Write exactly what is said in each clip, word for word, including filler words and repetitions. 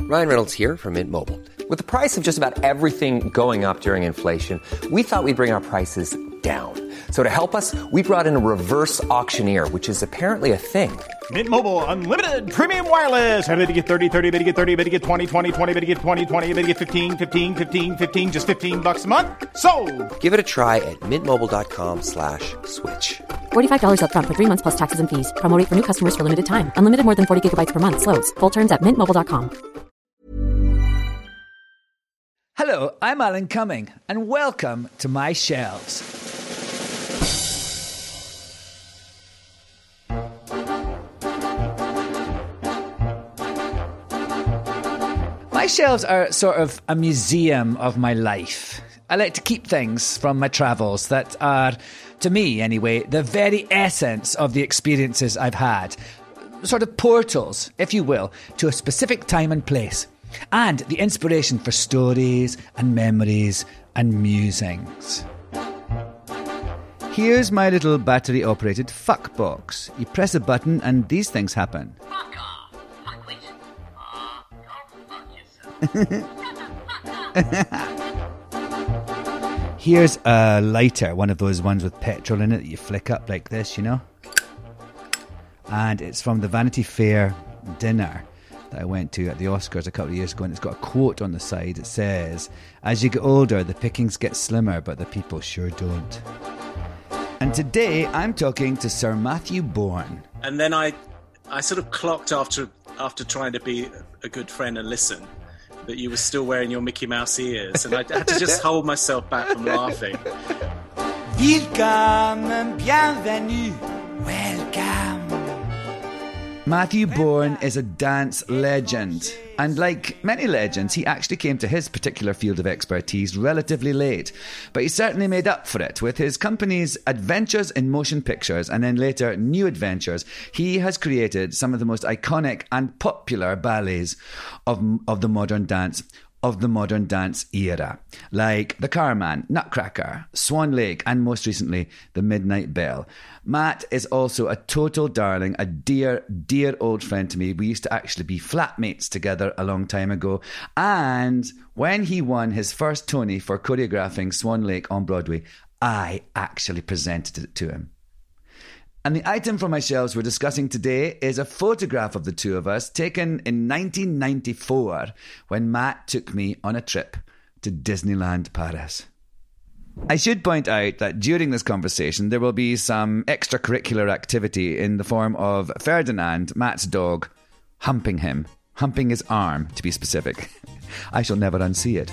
Ryan Reynolds here from Mint Mobile. With the price of just about everything going up during inflation, we thought we'd bring our prices down. So to help us, we brought in a reverse auctioneer, which is apparently a thing. Mint Mobile Unlimited Premium Wireless. How to get thirty, thirty, how to get thirty, how to get twenty, twenty, twenty, how to get twenty, twenty, how to get fifteen, fifteen, fifteen, fifteen, just fifteen bucks a month? Sold! Give it a try at mintmobile.com slash switch. forty-five dollars up front for three months plus taxes and fees. Promo rate for new customers for limited time. Unlimited more than forty gigabytes per month. Slows full terms at mint mobile dot com. Hello, I'm Alan Cumming, and welcome to My Shelves. My shelves are sort of a museum of my life. I like to keep things from my travels that are, to me anyway, the very essence of the experiences I've had. Sort of portals, if you will, to a specific time and place. And the inspiration for stories and memories and musings. Here's my little battery-operated fuck box. You press a button and these things happen. Fuck off! Fuckwit! Aw, go fuck yourself. Here's a lighter, one of those ones with petrol in it that you flick up like this, you know? And it's from the Vanity Fair dinner that I went to at the Oscars a couple of years ago, and it's got a quote on the side. It says, "As you get older, the pickings get slimmer, but the people sure don't." And today I'm talking to Sir Matthew Bourne. And then I I sort of clocked after after trying to be a good friend and listen that you were still wearing your Mickey Mouse ears, and I had to just hold myself back from laughing. Welcome and bienvenue. Welcome. Matthew Bourne is a dance legend, and like many legends, he actually came to his particular field of expertise relatively late, but he certainly made up for it with his company's Adventures in Motion Pictures and then later New Adventures. He has created some of the most iconic and popular ballets of, of the modern dance of the modern dance era, like The Carman, Nutcracker, Swan Lake, and most recently, The Midnight Bell. Matt is also a total darling, a dear, dear old friend to me. We used to actually be flatmates together a long time ago. And when he won his first Tony for choreographing Swan Lake on Broadway, I actually presented it to him. And the item from my shelves we're discussing today is a photograph of the two of us taken in nineteen ninety-four when Matt took me on a trip to Disneyland Paris. I should point out that during this conversation there will be some extracurricular activity in the form of Ferdinand, Matt's dog, humping him, humping his arm to be specific. I shall never unsee it.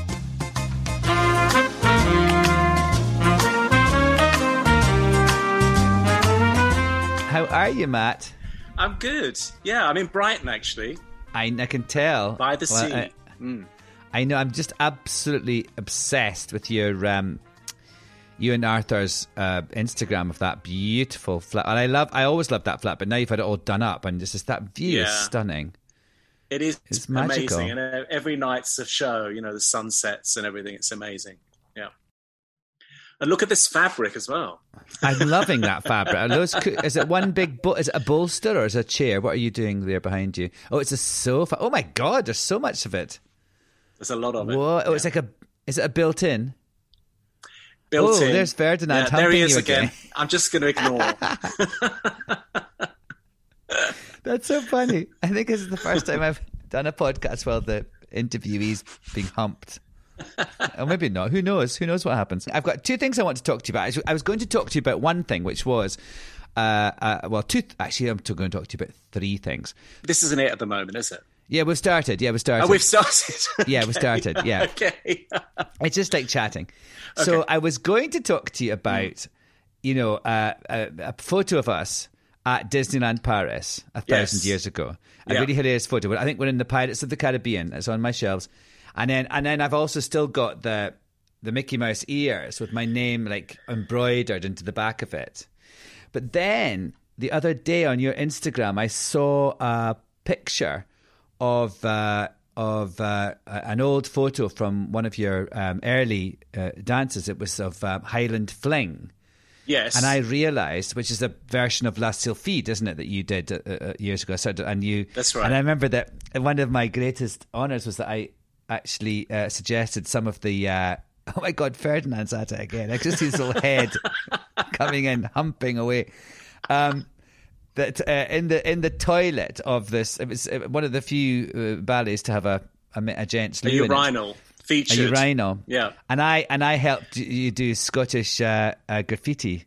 How are you, Matt? I'm good. Yeah, I'm in Brighton, actually. I, I can tell. By the well, sea. I, mm. I know. I'm just absolutely obsessed with your, um, you and Arthur's uh, Instagram of that beautiful flat. And I love. I always loved that flat, but now you've had it all done up, and just that view Yeah. is stunning. It is It's amazing. magical. And every night's a show, you know, the sunsets and everything. It's amazing. Yeah. And look at this fabric as well. I'm loving that fabric. Are those, is it one big, bo- is it a bolster or is it a chair? What are you doing there behind you? Oh, it's a sofa. Oh my God, there's so much of it. There's a lot of it. Whoa. Oh, yeah. it's like a, is it a built-in? Built oh, in. there's Ferdinand Yeah, humping there he is you again. again. I'm just going to ignore. That's so funny. I think this is the first time I've done a podcast while the interviewee's being humped. Or maybe not. Who knows? Who knows what happens? I've got two things I want to talk to you about. I was going to talk to you about one thing, which was, uh, uh, well, two. Actually, I'm going to talk to you about three things. This isn't it at the moment, is it? Yeah, we've started. Yeah, we've started. Oh, we've started. Yeah, we started. Yeah. Okay. It's just like chatting. So Okay. I was going to talk to you about, mm. you know, uh, a, a photo of us at Disneyland Paris a thousand Yes. years ago. A Yeah. really hilarious photo. I think we're in the Pirates of the Caribbean. It's on my shelves. And then and then I've also still got the the Mickey Mouse ears with my name like embroidered into the back of it. But then the other day on your Instagram, I saw a picture of uh, of uh, an old photo from one of your um, early uh, dances. It was of uh, Highland Fling. Yes. And I realised, which is a version of La Sylphide, isn't it, that you did uh, uh, years ago? So, and you, That's right. And I remember that one of my greatest honours was that I actually uh, suggested some of the. Uh, oh my God, Ferdinand's at it again! I just see his little head coming in, humping away. Um, that uh, in the in the toilet of this, it was one of the few uh, ballets to have a a, a gents A loo in it. urinal featured. A urinal. Yeah. And I and I helped you do Scottish uh, uh, graffiti.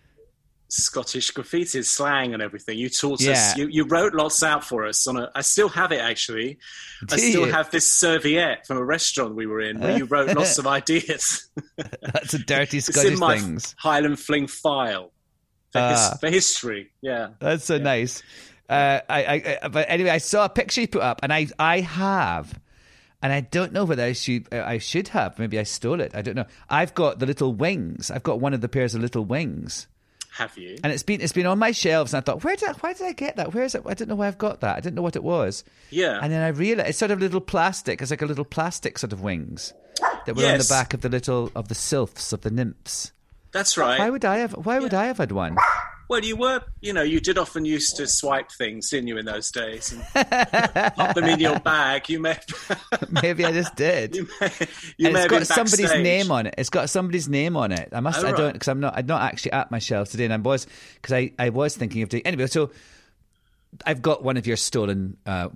Scottish graffiti, slang and everything. You taught Yeah. us. You, you wrote lots out for us. On a, I still have it, actually. I Do still you? have this serviette from a restaurant we were in where you wrote lots of ideas. That's a dirty It's Scottish in my things. Highland Fling file for, his, Ah. for history. Yeah. That's so nice. Uh, I, I, I, but anyway, I saw a picture you put up, and I, I have, and I don't know whether I should, I should have. Maybe I stole it. I don't know. I've got the little wings. I've got one of the pairs of little wings, Have you? and it's been, it's been on my shelves. And I thought, where did, I, why did I get that? Where is it? I don't know why I've got that. I didn't know what it was. Yeah. And then I realized it's sort of little plastic. It's like a little plastic sort of wings that were on the Yes. back of the little of the sylphs of the nymphs. That's right. Why would I have? Why would I have had one? Well, you were, you know, you did often used to swipe things, didn't you, in those days? And pop them in your bag. You may Maybe I just did. you may, you And may it's have got been somebody's backstage. name on it. It's got somebody's name on it. I must. Oh, I don't right. because I'm not. I'm not actually at my shelves today, and I was because I, I was thinking of doing anyway. So I've got one of your stolen uh,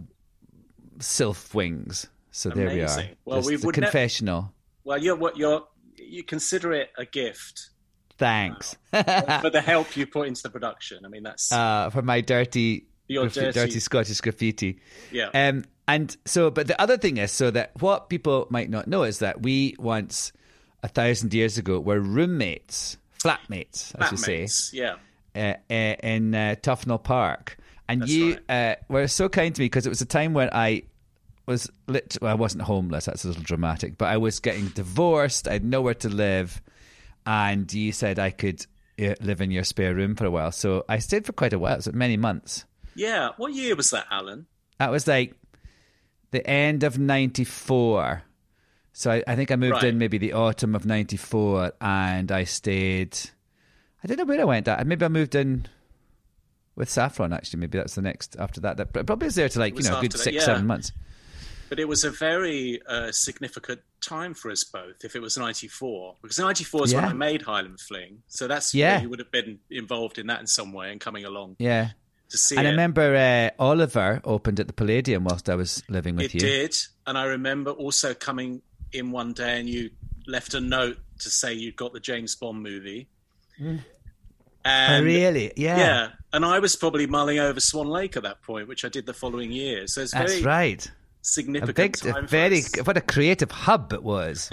sylph wings. So there we are. Amazing. Well, Just we the would ne- confessional. Well, you're what you're. You consider it a gift Thanks for the help you put into the production. I mean, that's uh, for my dirty, Your graffi- dirty, dirty- Scottish graffiti. yeah. Um, and so, but the other thing is, so that what people might not know is that we once, a thousand years ago, were roommates, flatmates, I should say, Flatmates, yeah. uh, uh, in uh, Tufnell Park. And That's you uh, were so kind to me because it was a time when I was lit. Well, I wasn't homeless. That's a little dramatic, but I was getting divorced. I had nowhere to live, and you said I could uh, live in your spare room for a while. So I stayed for quite a while. It was many months. Yeah. What year was that, Alan? That was like the end of ninety-four. So I, I think I moved Right. in maybe the autumn of ninety-four, and I stayed. I don't know where I went at. Maybe I moved in with Saffron, actually. Maybe that's the next after that. That probably was there to like, It you was know, a good after that, six, yeah. seven months. But it was a very uh, significant time for us both, if it was ninety-four. Because ninety-four is when Yeah. I made Highland Fling. So that's Yeah. where you would have been involved in that in some way and coming along Yeah. to see And it. I remember uh, Oliver opened at the Palladium whilst I was living with it you. did. And I remember also coming in one day and you left a note to say you'd got the James Bond movie. Oh, And, really? Yeah. Yeah. And I was probably mulling over Swan Lake at that point, which I did the following year. So it's That's very right. A significant big, time a very, for us. what a creative hub it was.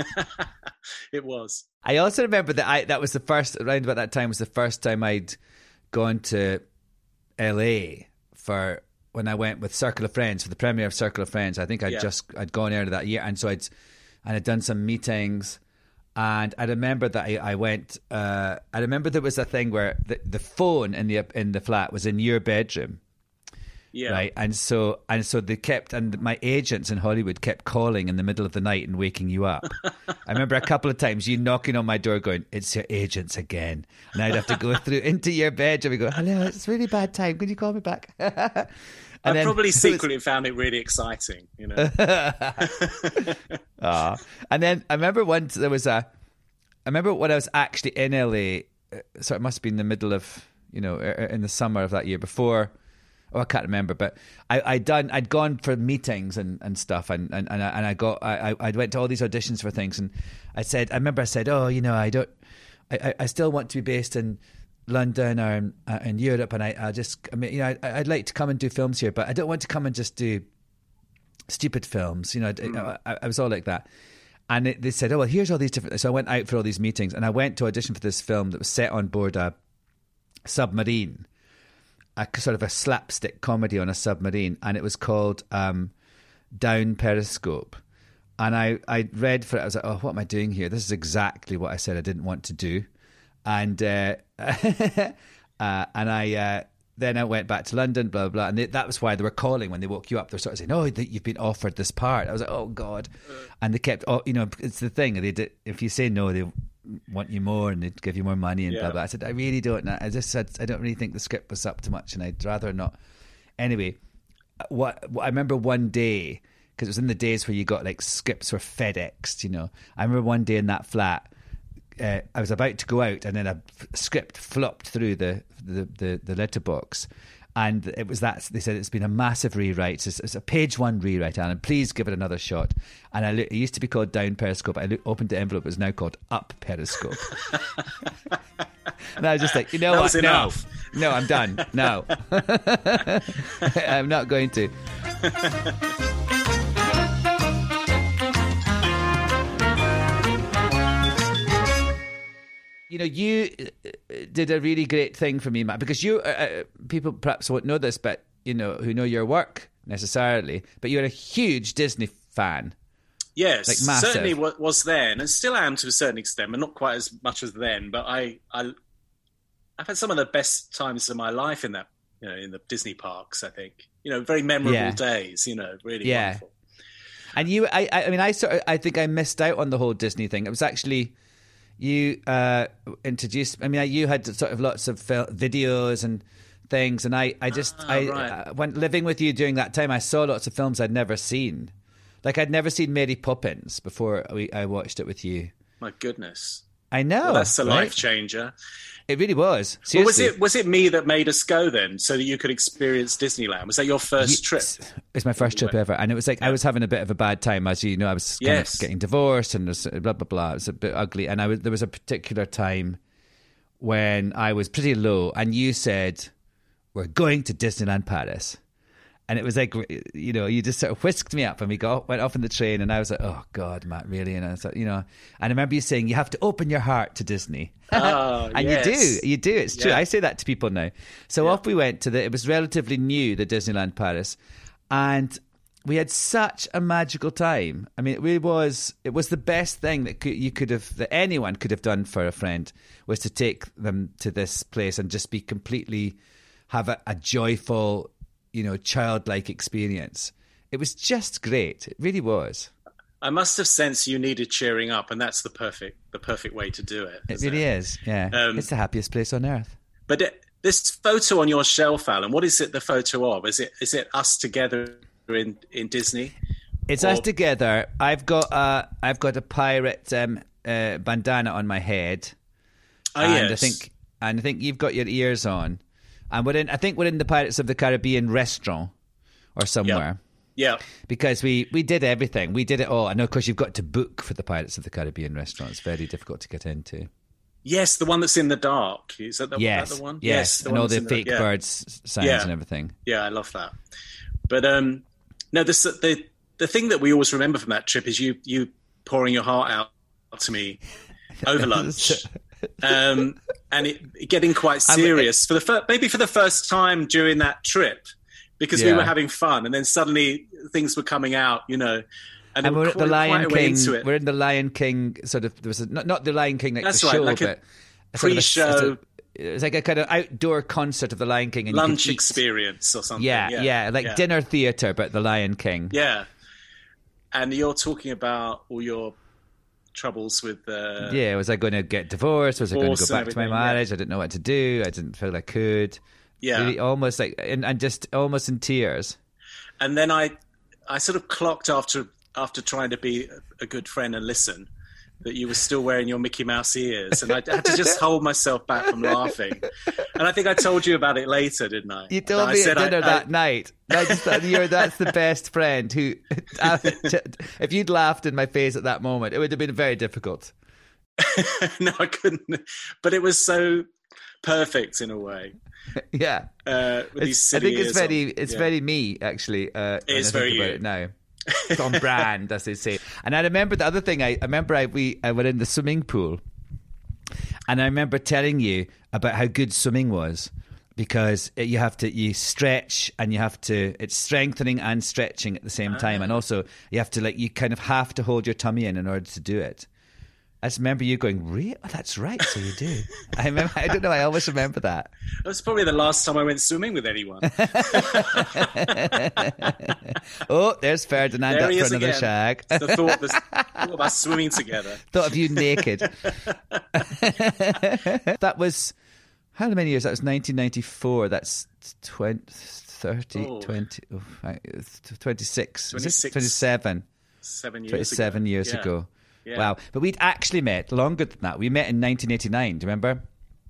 It was. I also remember that I that was the first around about that time was the first time I'd gone to L A for when I went with Circle of Friends for the premiere of Circle of Friends. I think I'd Yeah. just I'd gone earlier that year, and so I'd and I'd done some meetings, and I remember that I, I went. Uh, I remember there was a thing where the the phone in the in the flat was in your bedroom. Yeah. Right, and so and so they kept, and my agents in Hollywood kept calling in the middle of the night and waking you up. I remember a couple of times you knocking on my door, going, "It's your agents again," and I'd have to go through into your bedroom and go, "Hello, it's a really bad time. Can you call me back?" And I then probably it was- secretly found it really exciting, you know. Aw. And then I remember once there was a. I remember when I was actually in L A. uh, So it must have been the middle of, you know, uh, in the summer of that year before. Oh, I can't remember, but I, I'd done, I'd gone for meetings and, and stuff, and and and I, and I got, I, I went to all these auditions for things, and I said, I remember I said, oh, you know, I don't, I, I- I still want to be based in London or in, uh, in Europe, and I, I just, I mean, you know, I, I'd like to come and do films here, but I don't want to come and just do stupid films, you know. I, I, I was all like that. And it, they said, oh, well, here's all these different. So I went out for all these meetings, and I went to audition for this film that was set on board a submarine, a sort of a slapstick comedy on a submarine, and it was called um, Down Periscope. And I, I read for it. I was like, oh, what am I doing here? This is exactly what I said I didn't want to do. And uh, uh, and I uh, then I went back to London, blah, blah, blah. And they, that was why they were calling when they woke you up. They're sort of saying, oh, that you've been offered this part. I was like, oh, God. And they kept, oh, you know, it's the thing. They did, if you say no, they want you more and they'd give you more money and Yeah. blah, blah. I said, I really don't know. I just said, I don't really think the script was up to much and I'd rather not. Anyway, what, what I remember one day, because it was in the days where you got like scripts were FedExed, you know. I remember one day in that flat, Uh, I was about to go out, and then a f- script flopped through the the, the the letterbox, and it was that they said it's been a massive rewrite. It's, it's a page one rewrite, Alan. Please give it another shot. And I look, it used to be called Down Periscope. I look, opened the envelope. It was now called Up Periscope. And I was just like, you know That what? was enough. No, no, I'm done. No, I'm not going to. You know, you uh, did a really great thing for me, Matt, because you, uh, uh, people perhaps won't know this, but, you know, who know your work necessarily, but you're a huge Disney fan. Yes, Like massive. certainly wa- was then, and still am to a certain extent, but not quite as much as then. But I, I, I've had some of the best times of my life in that, you know, in the Disney parks. I think, you know, very memorable Yeah. days. You know, really Yeah. wonderful. And you, I, I I mean, I sort of, I think I missed out on the whole Disney thing. It was actually you uh, introduced. I mean, you had sort of lots of fil- videos and things, and I, I just, Ah, I right. uh, went living with you during that time. I saw lots of films I'd never seen. Like I'd never seen Mary Poppins before we, I watched it with you. My goodness, I know. well, that's a right? life changer. It really was. Well, was Seriously. it was it me that made us go then, so that you could experience Disneyland? Was that your first trip? Yes. It's my first trip ever, and it was like I was having a bit of a bad time, as you know. I was kind Yes. of getting divorced, and there's blah blah blah. It was a bit ugly, and I was, there was a particular time when I was pretty low, and you said, "We're going to Disneyland Paris." And it was like, you know, you just sort of whisked me up and we got went off in the train and I was like, oh, God, Matt, really? And I was like, you know, and I remember you saying, you have to open your heart to Disney. Oh, and yes. you do, you do. It's true. Yeah. I say that to people now. So Yeah. off we went to the, it was relatively new, the Disneyland Paris. And we had such a magical time. I mean, it really was, it was the best thing that could, you could have, that anyone could have done for a friend, was to take them to this place and just be completely, have a, a joyful, you know, childlike experience. It was just great. It really was. I must have sensed you needed cheering up, and that's the perfect the perfect way to do it. It isn't really is. Yeah. Um, it's the happiest place on earth. But it, this photo on your shelf, Alan, what is it the photo of? Is it is it us together in, in Disney? It's or- us together. I've got a, I've got a pirate um, uh, bandana on my head. Oh, and yes. I think, and I think you've got your ears on. And we're in, I think we're in the Pirates of the Caribbean restaurant or somewhere. Yeah. Because we, we did everything. We did it all. I know, of course, you've got to book for the Pirates of the Caribbean restaurant. It's very difficult to get into. Yes, the one that's in the dark. Is that the, Yes. that the one? Yes. the and one all that's the in fake yeah. birds sounds Yeah. and everything. Yeah, I love that. But um, no, this, the the thing that we always remember from that trip is you you pouring your heart out to me over lunch. um, and it getting quite serious for the fir- maybe for the first time during that trip, because we Yeah. were having fun, and then suddenly things were coming out, you know. And, And we we're were at the quite- Lion quite a way King. into it. We're in the Lion King sort of. There was a, not not the Lion King like That's the right, show, like a but a sort of a- pre-show it's like a kind of outdoor concert of the Lion King and you lunch could eat- experience or something. Yeah, yeah, yeah, like yeah. dinner theater, but the Lion King. Yeah, and you're talking about all your troubles with. Uh, Yeah, was I going to get divorced? Was I going to Divorce go and back to my everything, yeah. marriage? I didn't know what to do. I didn't feel I could. Yeah. Really, almost like, and, and just almost in tears. And then I, I sort of clocked after after trying to be a good friend and listen, that you were still wearing your Mickey Mouse ears, and I had to just hold myself back from laughing. And I think I told you about it later, didn't I? You told I me said at I- dinner I- that night. I just thought you're that's the best friend who. If you'd laughed in my face at that moment, it would have been very difficult. no, I couldn't. But it was so perfect in a way. Yeah, Uh, with these It's- I silly think it's ears very, on. it's Yeah. very me actually. Uh, when is I think very about you. it now. It's on brand, as they say. And I remember the other thing. I, I remember I we I were in the swimming pool, and I remember telling you about how good swimming was, because it, you have to you stretch and you have to it's strengthening and stretching at the same time, and also you have to like you kind of have to hold your tummy in in order to do it. I just remember you going, "Really? Oh, that's right. So you do." I remember. I don't know. I always remember that. That was probably the last time I went swimming with anyone. Oh, there's Ferdinand There up he for is another again. shag. It's the thought of, us, thought of us swimming together. Thought of you naked. That was how many years? That was nineteen ninety-four. That's twenty, thirty, Oh. twenty, oh, twenty-six, twenty-six. twenty-seven. Seven years twenty-seven ago. years Yeah. ago. Yeah. Wow. But we'd actually met longer than that. We met in nineteen eighty-nine. Do you remember?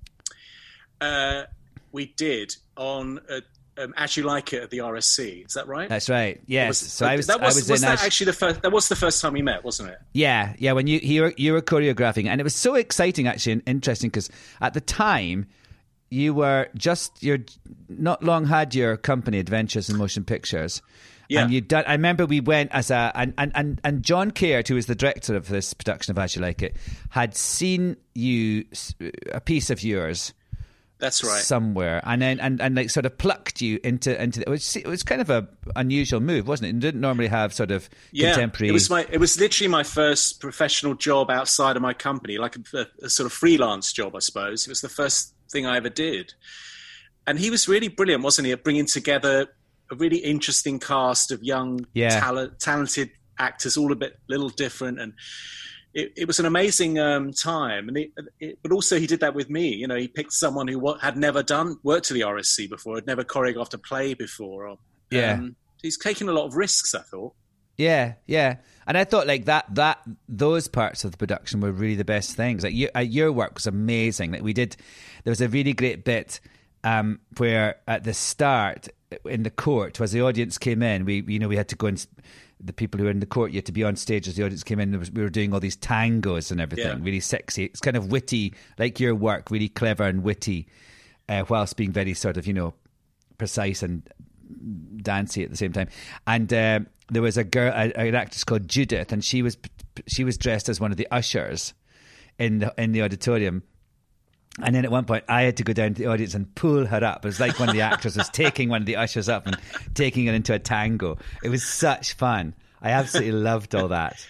Uh, we did on uh, um, As You Like It at the R S C. Is that right? That's right. Yes. Was- so I was. that was, I was, was in. that Ash- actually the first? That was the first time we met, wasn't it? Yeah, yeah. When you you were, you were choreographing, and it was so exciting, actually, and interesting because at the time you were just you're not long had your company Adventures in Motion Pictures. Yeah. And you done. I remember we went as a and, and, and, and John Caird, who was the director of this production of As You Like It, had seen you a piece of yours. That's right. Somewhere, and then and, and like sort of plucked you into into it was it was kind of a unusual move, wasn't it? It didn't normally have sort of Yeah, contemporary. it was my. It was literally my first professional job outside of my company, like a, a sort of freelance job, I suppose. It was the first thing I ever did, and he was really brilliant, wasn't he, at bringing together a really interesting cast of young, Yeah. talent, talented actors, all a bit, little different, and it, it was an amazing um, time. And it, it, but also he did that with me. You know, he picked someone who wa- had never done worked to the R S C before, had never choreographed a play before. Or, Yeah. um, he's taken a lot of risks, I thought. Yeah, yeah, and I thought like that that those parts of the production were really the best things. Like you, uh, your work was amazing. Like we did, there was a really great bit um, where at the start in the court, as the audience came in, we you know we had to go and the people who were in the court, you had to be on stage as the audience came in. There was, we were doing all these tangos and everything, Yeah. really sexy. It's kind of witty, like your work, really clever and witty, uh, whilst being very sort of you know precise and dancey at the same time. And uh, there was a girl, a, an actress called Judith, and she was she was dressed as one of the ushers in the in the auditorium. And then at one point, I had to go down to the audience and pull her up. It was like one of the actors was taking one of the ushers up and taking her into a tango. It was such fun. I absolutely loved all that.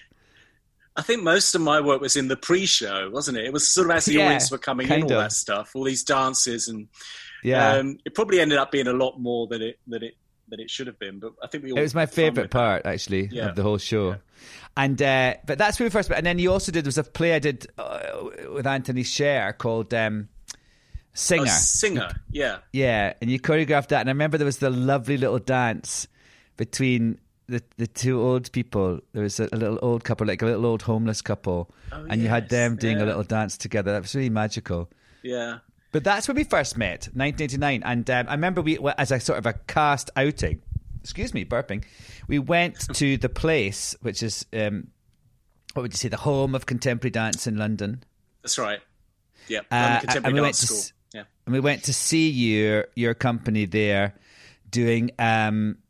I think most of my work was in the pre-show, wasn't it? It was sort of as the Yeah, audience were coming in, kind all of. that stuff, all these dances, and Yeah. um, it probably ended up being a lot more than it than it than it should have been. But I think we all It was my had fun favourite with part, actually, Yeah. of the whole show. And uh, but that's where we first met. And then you also did there was a play I did uh, with Anthony Sher called um, that. Singer. Oh, singer, yeah. Yeah, and you choreographed that. And I remember there was the lovely little dance between the the two old people. There was a, a little old couple, like a little old homeless couple, Oh, and you had yes, them doing a yeah. little dance together. That was really magical. Yeah. But that's when we first met, nineteen eighty-nine. And um, I remember we, as a sort of a cast outing, excuse me, burping, we went to the place, which is, um, what would you say, the home of contemporary dance in London. That's right. Yeah. Uh, London and Contemporary we went Dance to School. s- Yeah. And we went to see your your company there doing um,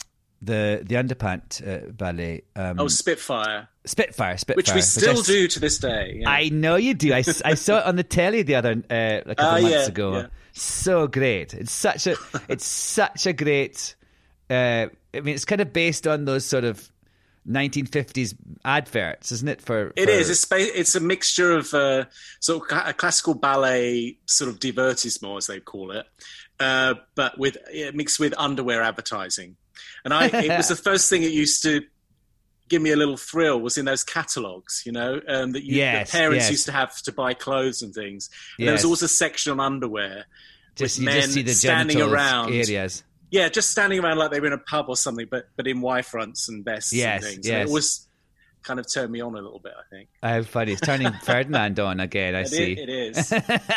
the the Underpant uh, ballet. Um, Oh, Spitfire, Spitfire, Spitfire. which we still I s- do to this day. Yeah. I know you do. I, s- I saw it on the telly the other uh, a couple Ah, of months yeah, ago. yeah. So great! It's such a it's such a great. Uh, I mean, it's kind of based on those sort of nineteen fifties adverts, isn't it? For It for- is. It's ba- it's a mixture of uh, sort of cla- a classical ballet, sort of divertissement, as they call it, uh, but with yeah, mixed with underwear advertising. And I, it was the first thing it used to give me a little thrill was in those catalogues, you know, um, that you, Yes, the parents yes. used to have to buy clothes and things. And there was Yes. always a section on underwear just with you men just see the standing genitals around. areas. Yeah, just standing around like they were in a pub or something, but but in Y fronts and vests Yes, and things. yes. And it always kind of turned me on a little bit, I think. How funny! It's turning Ferdinand on again. I It see. is- it is.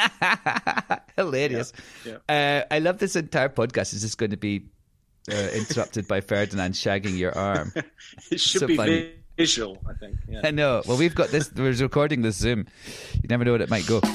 Hilarious. Yeah, Uh, I love this entire podcast. Is just going to be uh, interrupted by Ferdinand shagging your arm. It should So be funny. vi- visual, I think. Yeah. I know. Well, we've got this. We're recording this Zoom. You never know what it might go.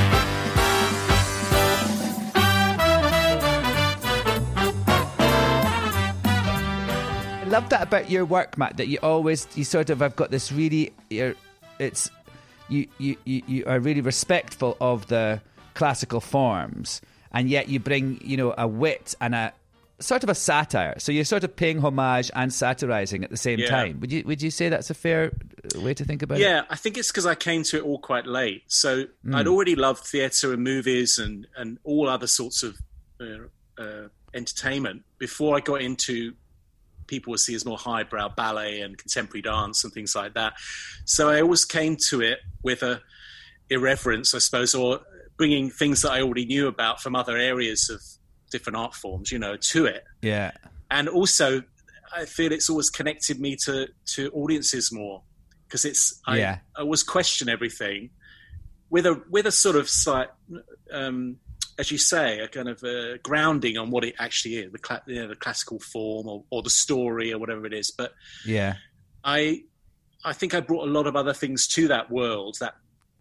I love that about your work, Matt. That you always, you sort of have got this really. You're, it's you, you, you, you are really respectful of the classical forms, and yet you bring, you know, a wit and a sort of a satire. So you're sort of paying homage and satirizing at the same Yeah. time. Would you would you say that's a fair way to think about yeah, it? I think it's because I came to it all quite late. So Mm. I'd already loved theatre and movies and, and all other sorts of uh, uh, entertainment before I got into people would see as more highbrow ballet and contemporary dance and things like that. So I always came to it with a irreverence, I suppose, or bringing things that I already knew about from other areas of different art forms, you know, to it. Yeah. And also, I feel it's always connected me to, to audiences more because it's I, Yeah. I always question everything with a with a sort of slight, um, as you say, a kind of a grounding on what it actually is, the cla- you know, the classical form or, or the story or whatever it is. But Yeah. I I think I brought a lot of other things to that world, that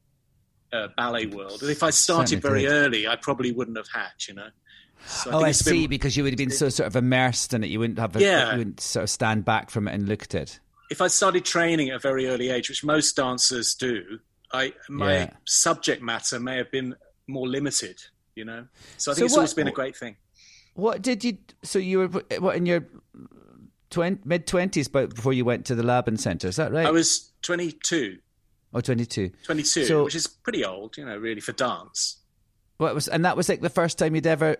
uh, ballet world. And if I started Certainly very did. early, I probably wouldn't have had, you know. So Oh, think I it's see. been- Because you would have been so sort of immersed in it, you wouldn't have. A, Yeah. You wouldn't sort of stand back from it and look at it. if I started training at a very early age, which most dancers do, I my Yeah. subject matter may have been more limited, you know. So I So think it's what- always been a great thing. What did you? So you were what in your twen- mid twenties, but before you went to the Laban Centre, is that right? I was twenty-two, oh, twenty-two. twenty-two, So- which is pretty old, you know, really for dance. What was? And that was like the first time you'd ever.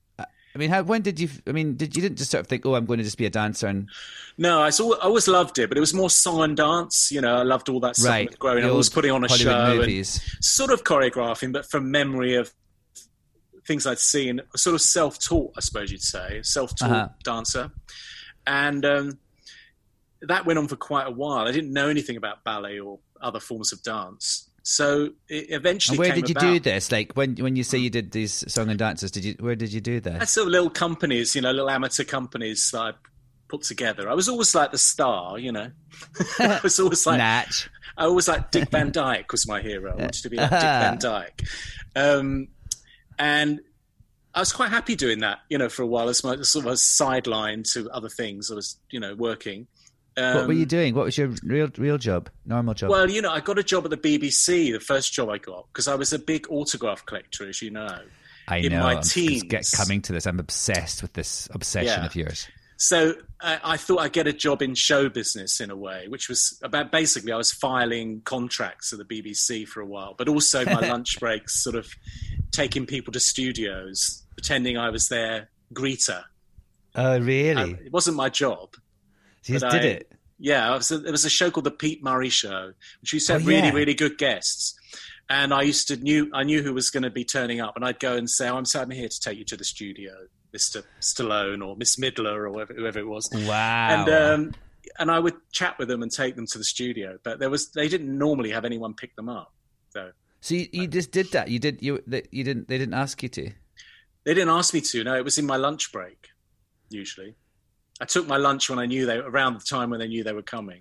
I mean, how? When did you? I mean, did you didn't just sort of think, oh, I'm going to just be a dancer and No, I, saw, I always loved it, but it was more song and dance. You know, I loved all that stuff right? growing the up. I was old putting on a Hollywood show movies. and sort of choreographing, but from memory of things I'd seen, sort of self-taught, I suppose you'd say, self-taught Uh-huh. dancer. And um, that went on for quite a while. I didn't know anything about ballet or other forms of dance. So it eventually And where came did you about. do this? Like when when you say you did these song and dances, did you? Where did you do I that? had sort of little companies, you know, little amateur companies that I put together. I was always like the star, you know. I was always like Natch. I always like Dick Van Dyke was my hero. I wanted to be like Dick Van Dyke. Um, and I was quite happy doing that, you know, for a while as my sort of a sideline to other things. I was, you know, working. Um, What were you doing? What was your real real job? Normal job? Well, you know, I got a job at the B B C, the first job I got, because I was a big autograph collector, as you know. I in know. my I'm just teens. get coming to this. I'm obsessed with this obsession Yeah. of yours. So I, I thought I'd get a job in show business in a way, which was about basically I was filing contracts at the B B C for a while, but also my lunch breaks, sort of taking people to studios, pretending I was their greeter. Oh, really? I- it wasn't my job. you just but did I- it. Yeah, it was a, there was a show called the Pete Murray Show, which used to have Oh, really, yeah. really good guests. And I used to knew I knew who was going to be turning up, and I'd go and say, oh, "I'm so I'm here to take you to the studio, Mister Stallone or Miss Midler or whoever, whoever it was." Wow. And um, and I would chat with them and take them to the studio, but there was they didn't normally have anyone pick them up. So so you, you just did that. You did. You that you didn't. They didn't ask you to. they didn't ask me to. No, it was in my lunch break. Usually, I took my lunch when I knew they around the time when they knew they were coming.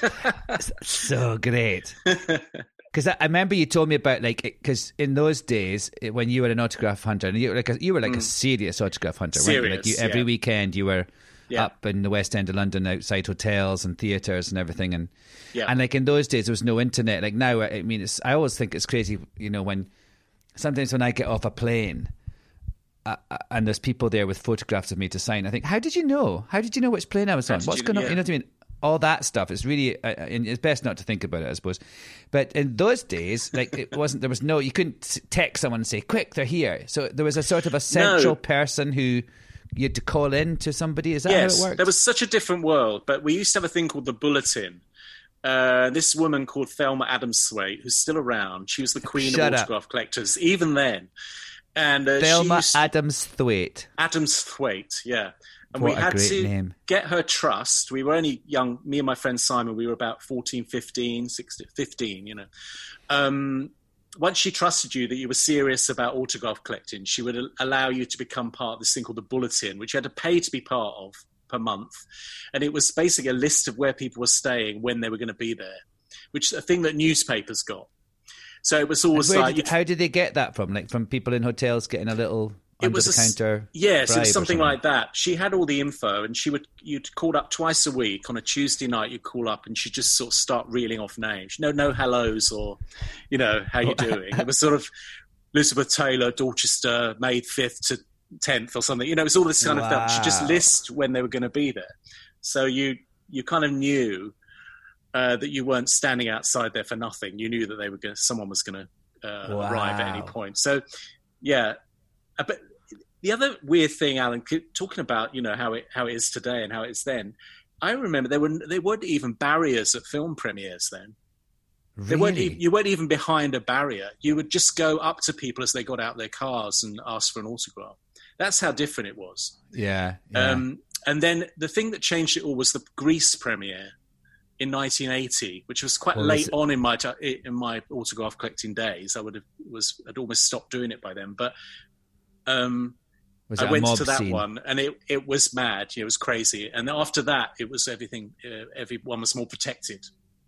So great. Because I, I remember you told me about like because in those days it- when you were an autograph hunter and you were like a, you were like a serious autograph hunter, weren't you? Like you, Serious, every yeah. weekend you were Yeah. up in the West End of London, outside hotels and theatres and everything, and Yeah. and like in those days there was no internet. Like now, I mean, it's, I always think it's crazy, you know, when sometimes when I get off a plane. Uh, uh, and there's people there with photographs of me to sign. I think, how did you know? How did you know which plane I was How on? did What's you- going on? yeah. You know what I mean? All that stuff is really, uh, and it's best not to think about it, I suppose. But in those days, like it wasn't, there was no, you couldn't s- text someone and say, "Quick, they're here." So there was a sort of a central person who you had to call in to somebody. Is that Yes, how it worked? there was such a different world, but we used to have a thing called the Bulletin. Uh, this woman called Thelma Adams-Thwaite, who's still around, she was the queen Shut of up. autograph collectors, even then. And uh, Thelma she used, Adams-Thwaite. Adams-Thwaite, yeah. And What we a had great to name. get her trust. We were only young, me and my friend Simon, we were about fourteen, fifteen, sixteen, fifteen, you know. Um, once she trusted you that you were serious about autograph collecting, she would a- allow you to become part of this thing called the Bulletin, which you had to pay to be part of per month. And it was basically a list of where people were staying, when they were going to be there, which is a thing that newspapers got. So it was always Where like... did, how did they get that from? Like from people in hotels getting a little It was under a the s- counter. Yes, it bribe was or something like that. She had all the info, and she would you'd call up twice a week on a Tuesday night. You'd call up, and she'd just sort of start reeling off names. No, no hellos or, you know, how you doing? It was sort of Elizabeth Taylor, Dorchester, May fifth to tenth or something. You know, it was all this kind of stuff. She just Wow. list when they were going to be there, so you you kind of knew uh, that you weren't standing outside there for nothing. You knew that they were going someone was going to uh, Wow. arrive at any point. So, yeah. Uh, but the other weird thing, Alan, talking about, you know, how it how it is today and how it is then, I remember there were there weren't even barriers at film premieres then. Really? They weren't even, you weren't even behind a barrier. You would just go up to people as they got out of their cars and ask for an autograph. That's how different it was. Yeah. yeah. Um, and then the thing that changed it all was the Grease premiere in nineteen eighty, which was quite Well, late is it- on in my in my autograph collecting days. I would have was I'd almost stopped doing it by then, but um, Was I it a went mob to that scene? one, and it it was mad. It was crazy. And after that, it was everything. Uh, everyone was more protected.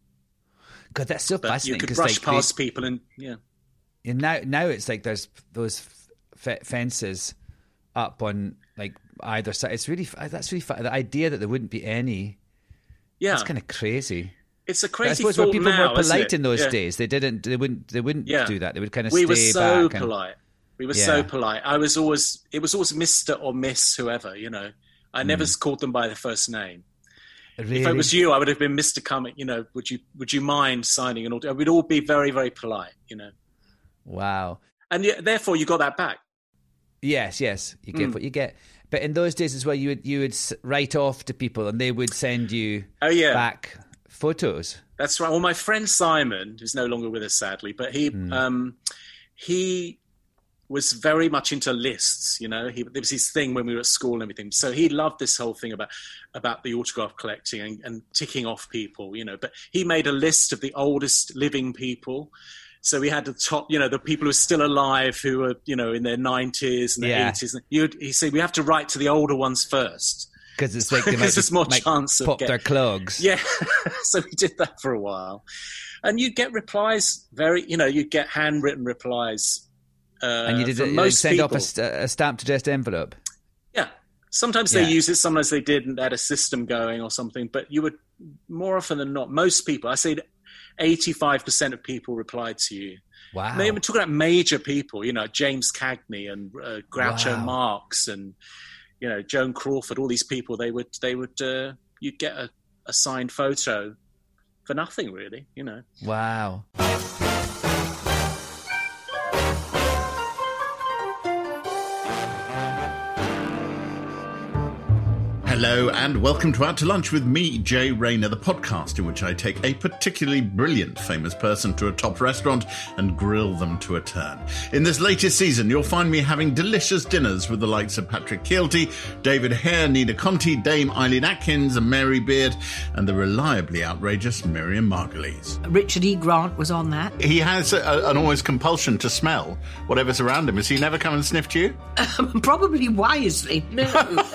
God, that's so But fascinating. you could 'cause, brush like, they- past people, and yeah. And now, now it's like there's those f- fences up on like either side. It's really that's really fa- the idea that there wouldn't be any. Yeah, That's kind of crazy. it's a But I crazy suppose thought when people now, were isn't polite it? in those Yeah. days, they didn't. They wouldn't. They wouldn't Yeah. do that. They would kind of We stay were so back. and- polite. We were Yeah. so polite. I was always it was always Mister or Miss whoever. You know, I never Mm. called them by their first name. Really? If it was you, I would have been Mister Cumming. You know, would you would you mind signing an autograph? We'd all be very very polite. You know, Wow. and yeah, therefore you got that back. Yes, yes. You get Mm. what you get. But in those days as well, you would you would s- write off to people, and they would send you Oh yeah, back photos. that's right. Well, my friend Simon, who's no longer with us sadly, but he Mm. um, he was very much into lists. You know, he it was his thing when we were at school and everything. So he loved this whole thing about about the autograph collecting and, and ticking off people. You know, but he made a list of the oldest living people. So we had the top, you know, the people who are still alive who are, you know, in their nineties and their Yeah. eighties. You'd, he said we have to write to the older ones first. Because it's like they might, Because there's more might chance of pop get- their clogs. Yeah, so we did that for a while, and you'd get replies. Very, you know, you'd get handwritten replies. Uh, And you did from it, most send people. off a, st- a stamped addressed envelope. Yeah, sometimes Yeah. they use it, sometimes they didn't. They had a system going or something, but you would more often than not. Most people, I say, eighty-five percent of people replied to you. Wow. And they were talking about major people, you know, James Cagney and uh, Groucho Wow. Marx and you know Joan Crawford. All these people, they would they would uh, you'd get a, a signed photo for nothing, really. You know. Wow. Hello and welcome to Out to Lunch with me, Jay Rayner, the podcast in which I take a particularly brilliant famous person to a top restaurant and grill them to a turn. In this latest season, you'll find me having delicious dinners with the likes of Patrick Keelty, David Hare, Nina Conti, Dame Eileen Atkins and Mary Beard, and the reliably outrageous Miriam Margolyes. Richard E. Grant was on that. He has a, an almost compulsion to smell whatever's around him. Has he never come and sniffed you? Probably wisely. No.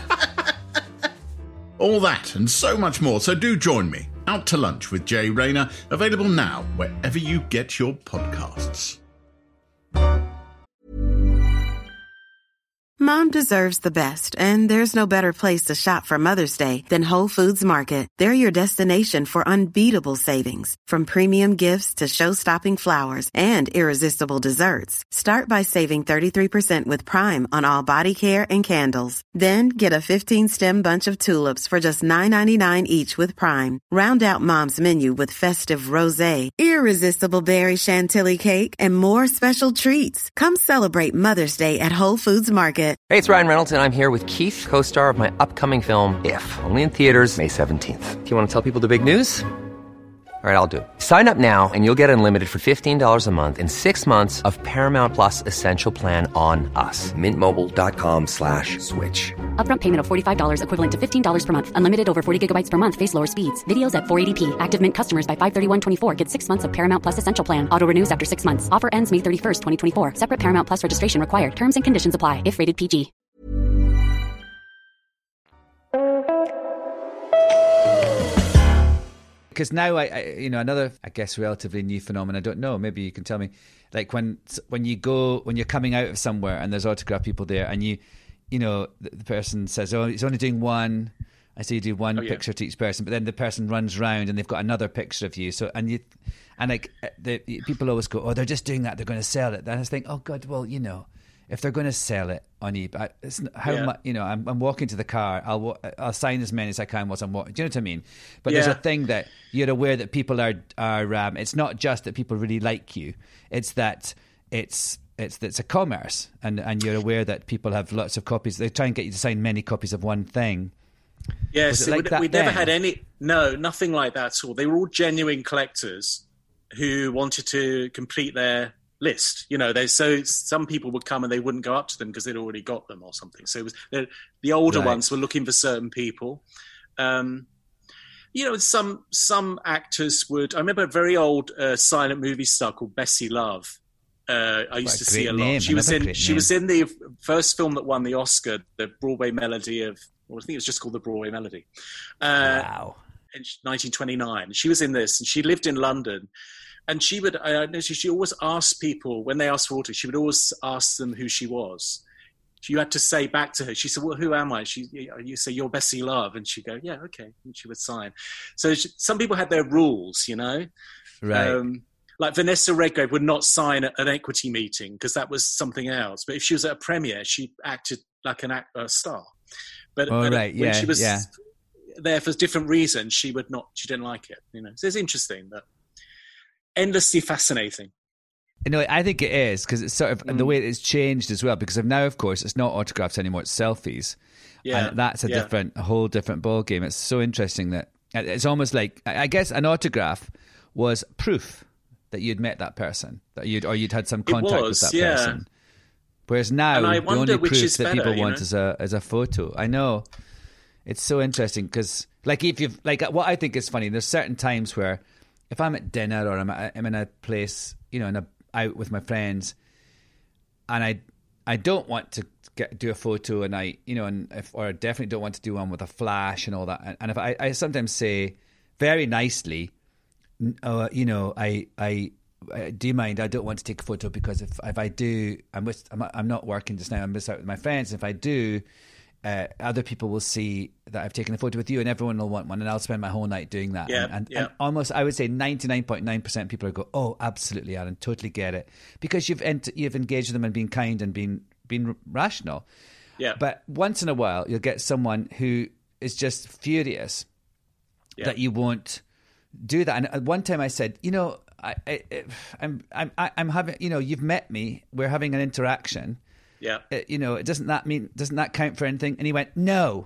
All that and so much more, so do join me. Out to Lunch with Jay Rayner, available now wherever you get your podcasts. Mom deserves the best, and there's no better place to shop for Mother's Day than Whole Foods Market. They're your destination for unbeatable savings, from premium gifts to show-stopping flowers and irresistible desserts. Start by saving thirty-three percent with Prime on all body care and candles. Then get a fifteen-stem bunch of tulips for just nine ninety-nine each with Prime. Round out Mom's menu with festive rosé, irresistible berry chantilly cake, and more special treats. Come celebrate Mother's Day at Whole Foods Market. Hey, it's Ryan Reynolds, and I'm here with Keith, co-star of my upcoming film, If, only in theaters May seventeenth. Do you want to tell people the big news? All right, I'll do it. Sign up now and you'll get unlimited for fifteen dollars a month and six months of Paramount Plus Essential Plan on us. Mint Mobile dot com slash switch. Upfront payment of forty-five dollars equivalent to fifteen dollars per month. Unlimited over forty gigabytes per month. Face lower speeds. Videos at four eighty p. Active Mint customers by five thirty-one twenty-four get six months of Paramount Plus Essential Plan. Auto renews after six months. Offer ends May thirty-first, twenty twenty-four. Separate Paramount Plus registration required. Terms and conditions apply if rated P G. Because now I, I, you know, another, I guess, relatively new phenomenon. I don't know. Maybe you can tell me. Like when when you go when you're coming out of somewhere and there's autograph people there, and you, you know, the, the person says, "Oh, he's only doing one." I say you do one Oh, yeah. picture to each person, but then the person runs round and they've got another picture of you. So and you, and like the people always go, "Oh, they're just doing that. They're going to sell it." Then I just think, "Oh God, well, you know." if they're going to sell it on eBay, it's, how Yeah. much, you know, I'm, I'm walking to the car, I'll wa- I'll sign as many as I can whilst I'm walking. Do you know what I mean? But there's Yeah. a thing that you're aware that people are, are um, it's not just that people really like you, it's that it's, it's, it's a commerce, and, and you're aware that people have lots of copies. They try and get you to sign many copies of one thing. Yes, Was it like we, that we never then? had any, no, nothing like that at all. They were all genuine collectors who wanted to complete their list. You know, they so some people would come and they wouldn't go up to them because they'd already got them or something. So it was the, the older Right. ones were looking for certain people. Um, you know, some some actors would. I remember a very old uh, silent movie star called Bessie Love. Uh, I used What a to see great a lot. name, She was another in. great She was name. in the first film that won the Oscar, the Broadway Melody of. Well, I think it was just called the Broadway Melody. Uh, Wow. in nineteen twenty-nine. She was in this, and she lived in London. And she would, I noticed she always asked people, when they asked for auto, she would always ask them who she was. You had to say back to her. She said, well, who am I? She, you say, you're Bessie Love. And she'd go, yeah, okay. And she would sign. So she, some people had their rules, you know? Right. Um, like Vanessa Redgrave would not sign at an equity meeting because that was something else. But if she was at a premiere, she acted like an act, a star. But, Oh, but right. when Yeah, she was yeah. there for different reasons, she would not, she didn't like it, you know. So it's interesting, but endlessly fascinating. You know, I think it is, because it's sort of Mm. the way it's changed as well, because of now, of course, it's not autographs anymore, it's selfies. Yeah, And that's a yeah. different, a whole different ball game. It's so interesting that it's almost like, I I guess an autograph was proof that you'd met that person, that you'd, or you'd had some contact was, with that yeah. person. Whereas now, And I the wonder only which proof is that better, people you want know? is a is a photo. I know. It's so interesting because, like, if you've, like, what I think is funny, there's certain times where if I'm at dinner or I'm, at, I'm in a place, you know, in a, out with my friends, and I I don't want to get do a photo, and I, you know, and if, or I definitely don't want to do one with a flash and all that. And, and if I, I sometimes say very nicely, uh, you know, I, I, I, do you mind? I don't want to take a photo because if if I do, I'm with, I'm, I'm not working just now. I'm just out with my friends. If I do, uh, other people will see that I've taken a photo with you, and everyone will want one, and I'll spend my whole night doing that. Yeah, and, and, yeah. and almost, I would say, ninety-nine point nine percent people are go, oh, absolutely, Alan, totally get it, because you've ent- you've engaged with them and been kind and been been rational. Yeah. But once in a while, you'll get someone who is just furious Yeah. that you won't do that. And at one time I said, you know, I, I, I'm, I'm, I'm having, you know, you've met me. We're having an interaction. Yeah. Uh, you know, it doesn't that mean, doesn't that count for anything? And he went, no.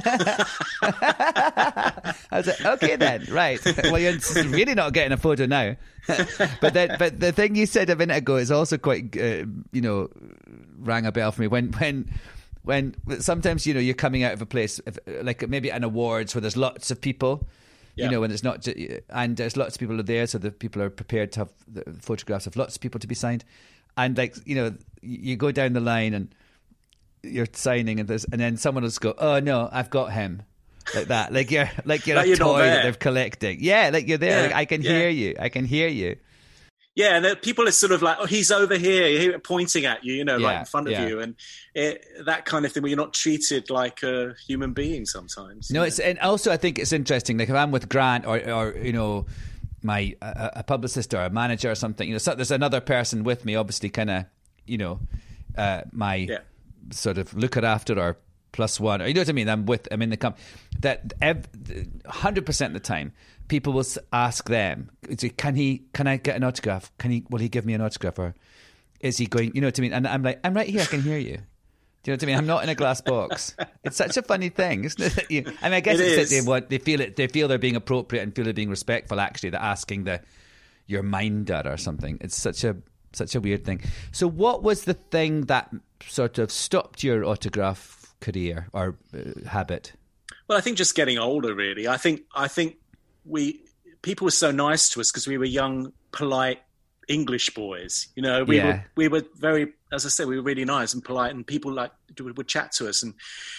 I was like, okay then, right. Well, you're really not getting a photo now. but then, but the thing you said a minute ago is also quite, uh, you know, rang a bell for me. When, when, when sometimes, you know, you're coming out of a place, if, like maybe an awards where there's lots of people. Yeah. You know, when it's not, ju- and there's lots of people are there, so the people are prepared to have the photographs of lots of people to be signed, and like, you know, you go down the line and you're signing, and there's, and then someone will just go, "Oh no, I've got him," like that, like you're like you're Like a you're not toy that there. they're collecting. Yeah, like you're there. Yeah, Like, I can yeah. hear you. I can hear you. Yeah, and the people are sort of like, oh, he's over here, here pointing at you, you know, Yeah, like in front of yeah. you, and it, that kind of thing where you're not treated like a human being sometimes. No, you it's know? and also I think it's interesting. Like if I'm with Grant or or you know my a, a publicist or a manager or something, you know, so there's another person with me, obviously, kind of, you know, uh, my Yeah. sort of looker after or plus one, or you know what I mean. I'm with I'm in the company that one hundred percent of the time people will s- ask them, can he can I get an autograph? Can he will he give me an autograph, or is he going? You know what I mean? And I'm like, I'm right here. I can hear you. Do you know what I mean? I'm not in a glass box. It's such a funny thing, isn't it? You, I mean, I guess It it's that is. they want, they feel it, they feel they're being appropriate and feel they're being respectful. Actually, they're asking the your minder or something. It's such a such a weird thing. So, what was the thing that sort of stopped your autograph career or uh, habit? Well, I think just getting older, really. I think I think we people were so nice to us because we were young, polite English boys. You know, we Yeah. were we were very, as I said, we were really nice and polite, and people like would, would chat to us. And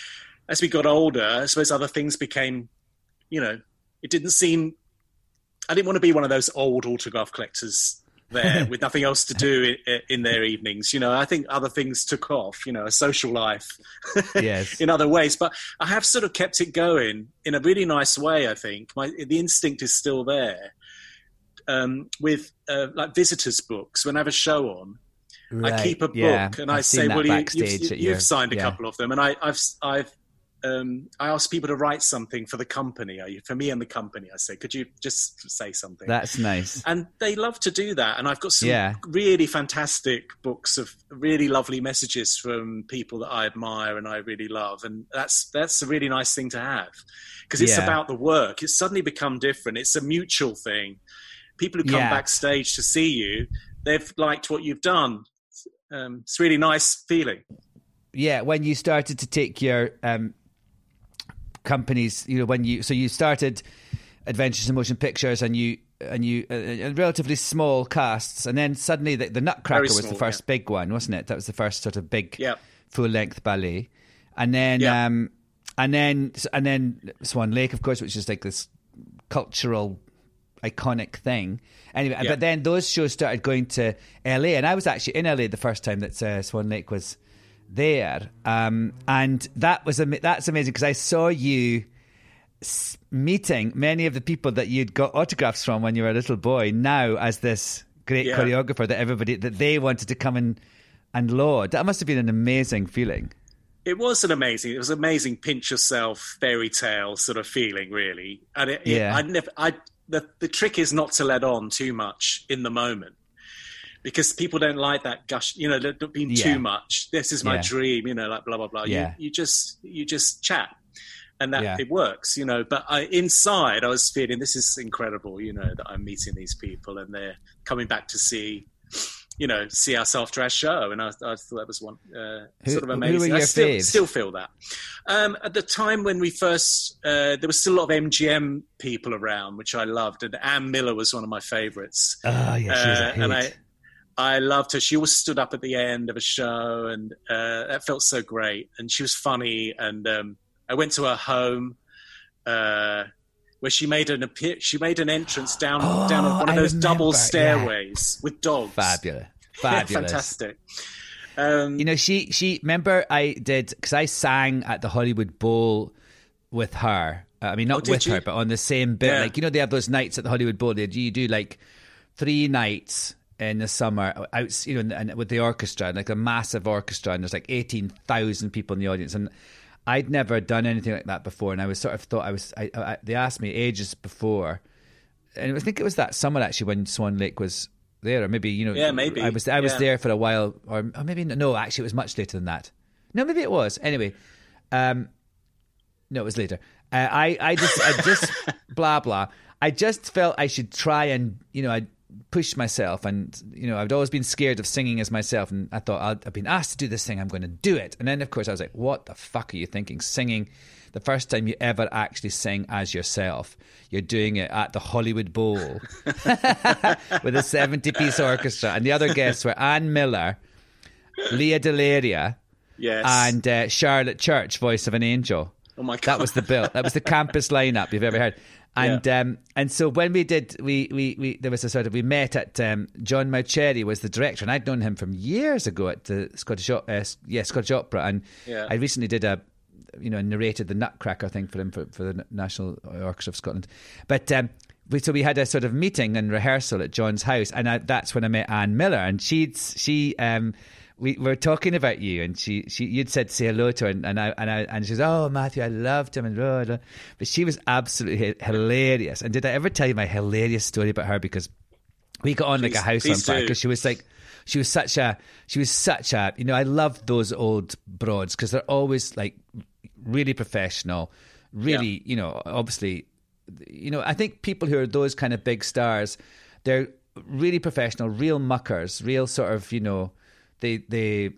as we got older, I suppose other things became, you know, it didn't seem. I didn't want to be one of those old autograph collectors there with nothing else to do in, in their evenings. You know, I think other things took off. You know, a social life. Yes. in other ways, but I have sort of kept it going in a really nice way. I think my the instinct is still there. Um, with uh, like visitors' books, when I have a show on, Right. I keep a book Yeah. and I've I seen say, that well, you, backstage you've, at you've your- signed a yeah. couple of them. And I, I've, I've, um, I ask people to write something for the company. I, for me and the company, I say, could you just say something? That's nice. And they love to do that. And I've got some Yeah. really fantastic books of really lovely messages from people that I admire and I really love. And that's that's a really nice thing to have, because it's Yeah. about the work. It's suddenly become different. It's a mutual thing. People who come Yeah. backstage to see you, they've liked what you've done. Um, it's a really nice feeling. Yeah, when you started to take your um, companies, you know, when you so you started Adventures in Motion Pictures, and you and you uh, uh, relatively small casts, and then suddenly the, the Nutcracker Very was small, the first yeah. big one, wasn't it? That was the first sort of big Yeah. full length ballet, and then Yeah. um, and then and then Swan Lake, of course, which is like this cultural iconic thing. Anyway, Yeah. but then those shows started going to L A, and I was actually in L A the first time that uh, Swan Lake was there, um, and that was ama- that's amazing, because I saw you s- meeting many of the people that you'd got autographs from when you were a little boy, now as this great Yeah. choreographer that everybody that they wanted to come and and laud. That must have been an amazing feeling. It was an amazing, it was an amazing pinch yourself fairy tale sort of feeling, really. And it, it, Yeah. I never, I the the trick is not to let on too much in the moment, because people don't like that gush, you know, that being Yeah. too much. This is my Yeah. dream, you know, like blah blah blah. Yeah. You, you just you just chat, and that Yeah. it works, you know. But I, inside, I was feeling this is incredible, you know, that I'm meeting these people and they're coming back to see. You know, see us after our show, and I, I thought that was one uh, Who- sort of who amazing. were I your still, faves? still feel that. Um, at the time when we first, uh, there was still a lot of M G M people around, which I loved, and Ann Miller was one of my favourites. Oh, yeah, she was a Uh, and I, hit. I loved her. She always stood up at the end of a show, and uh, that felt so great. And she was funny. And um, I went to her home. Uh, where she made an appear- she made an entrance down Oh, down one of I those double remember, stairways with dogs. Fabulous, Yeah, fabulous. fantastic. Um, You know, she she remember I did, because I sang at the Hollywood Bowl with her. Uh, I mean, not Oh, did with you? her, but on the same bit. Yeah. Like, you know, they have those nights at the Hollywood Bowl. They you do like three nights in the summer out, you know, and, and with the orchestra, like a massive orchestra, and there's like eighteen thousand people in the audience, and I'd never done anything like that before, and I was sort of thought I was. I, I, they asked me ages before, and I think it was that summer actually when Swan Lake was there, or maybe you know, Yeah, maybe. I was I was Yeah. there for a while, or, or maybe no, actually it was much later than that. No, maybe it was. Anyway, um, no, it was later. Uh, I I just I just blah blah. I just felt I should try and you know I push myself, and you know I'd always been scared of singing as myself, and I thought I'd, I've been asked to do this thing, I'm going to do it. And then of course I was like, what the fuck are you thinking? Singing the first time you ever actually sing as yourself, you're doing it at the Hollywood Bowl with a seventy piece orchestra, and the other guests were Ann Miller, Leah Delaria, yes. and uh, Charlotte Church, voice of an angel. Oh my God. That was the bill. That was the campus lineup you've ever heard. And Yeah. um, and so when we did, we, we, we there was a sort of, we met at, um, John Mauceri was the director, and I'd known him from years ago at the Scottish, O- uh, yeah, Scottish Opera, and Yeah. I recently did a, you know, narrated the Nutcracker thing for him for, for the National Orchestra of Scotland. But um, we, so we had a sort of meeting and rehearsal at John's house, and I, that's when I met Ann Miller, and she'd she um. We were talking about you, and she, she you'd said say hello to her, and, and I and I and she was, oh Matthew, I loved him, and blah, blah. But she was absolutely hi- hilarious. And did I ever tell you my hilarious story about her? Because we got on like Please- a house on please fire, do. because she was like, she was such a, she was such a, you know, I love those old broads because they're always like really professional, really, Yeah. you know, obviously, you know, I think people who are those kind of big stars, they're really professional, real muckers, real sort of, you know. They they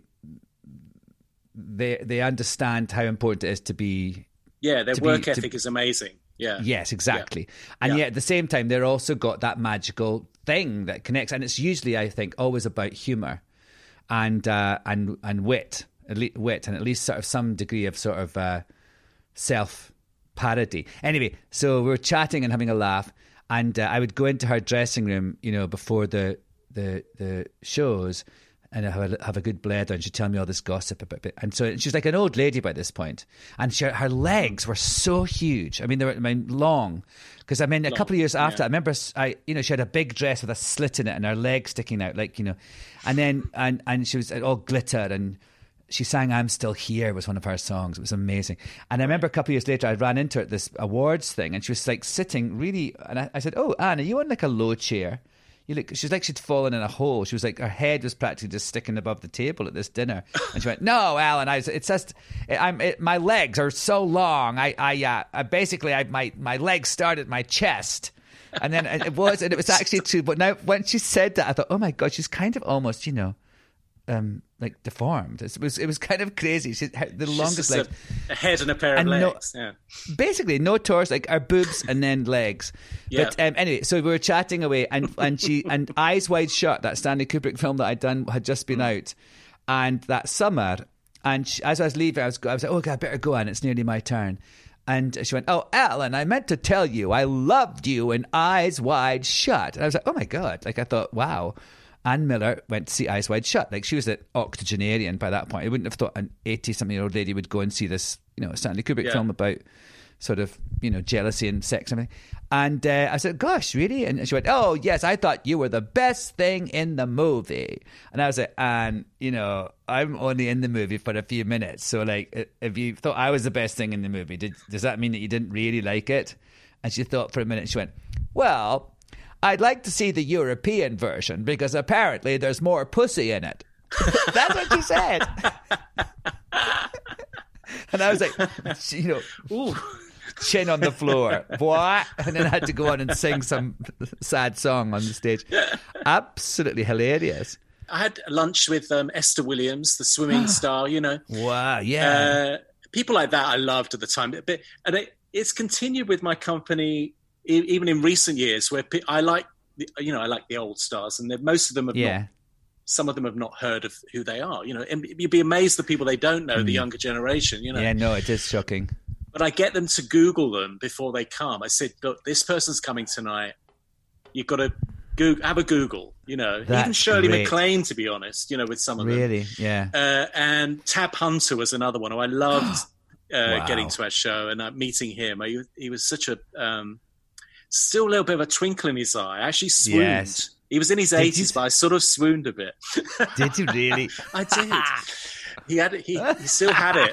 they they understand how important it is to be. Yeah, their to be- work to- ethic is amazing. Yeah. Yes, exactly. And Yeah. yet at the same time, they're also got that magical thing that connects, and it's usually, I think, always about humour and uh, and and wit, at least wit, and at least sort of some degree of sort of uh, self parody. Anyway, so we were chatting and having a laugh, and uh, I would go into her dressing room, you know, before the the the shows. and I have a, have a good bladder, and she'd tell me all this gossip about it. And so she's like an old lady by this point, and she, her legs were so huge. I mean, they were I mean, long. Because I mean, a long, couple of years after, yeah. I remember, I you know, she had a big dress with a slit in it, and her legs sticking out, like you know, and then and and she was all glitter, and she sang "I'm Still Here" was one of her songs. It was amazing. And I remember a couple of years later, I ran into her at this awards thing, and she was like sitting really, and I, I said, "Oh, Anne, are you on like a low chair?" You look, she's like she'd fallen in a hole. She was like, her head was practically just sticking above the table at this dinner. And she went, "No, Alan, I was, it's just, I'm, it, my legs are so long. I, I, uh, I basically, I, my, my legs start at my chest." And then it was, and it was actually true. But now when she said that, I thought, oh my God, she's kind of almost, you know, um, like deformed. It was, it was kind of crazy. She had the she's longest legs, a, a head and a pair of and legs. No, yeah. Basically, no torso, like our boobs and then legs. Yeah. But um, anyway, so we were chatting away, and and she and Eyes Wide Shut, that Stanley Kubrick film that I'd done, had just been mm. out, and that summer, and she, as I was leaving, I was I was like, "Oh, okay, I better go, and it's nearly my turn." And she went, "Oh, Alan, I meant to tell you, I loved you in Eyes Wide Shut." And I was like, "Oh my God!" Like I thought, wow. Ann Miller went to see Eyes Wide Shut. Like she was an octogenarian by that point. I wouldn't have thought an eighty-something-year-old lady would go and see this, you know, Stanley Kubrick yeah. film about sort of, you know, jealousy and sex and everything. And uh, I said, "Gosh, really?" And she went, "Oh, yes, I thought you were the best thing in the movie." And I was like, "Anne, you know, I'm only in the movie for a few minutes. So, like, if you thought I was the best thing in the movie, did, does that mean that you didn't really like it?" And she thought for a minute. She went, "Well, I'd like to see the European version because apparently there's more pussy in it." That's what she said. And I was like, you know, ooh, chin on the floor. What? And then I had to go on and sing some sad song on the stage. Absolutely hilarious. I had lunch with um, Esther Williams, the swimming star, you know. Wow, yeah. Uh, people like that I loved at the time. But, and it, it's continued with my company even in recent years, where I like, you know, I like the old stars, and most of them have yeah. not, some of them have not heard of who they are, you know, and you'd be amazed the people they don't know, mm. the younger generation, you know. Yeah, no, it is shocking. But I get them to Google them before they come. I said, "Look, this person's coming tonight. You've got to Google, have a Google, you know." That's even Shirley great. MacLaine, to be honest, you know, with some of them. Really, yeah. Uh, and Tab Hunter was another one who I loved uh, wow. getting to our show and uh, meeting him. I, he was such a... Um, still a little bit of a twinkle in his eye. I actually swooned. Yes. He was in his eighties, but I sort of swooned a bit. Did you really? I did. He had it. He, he still had it.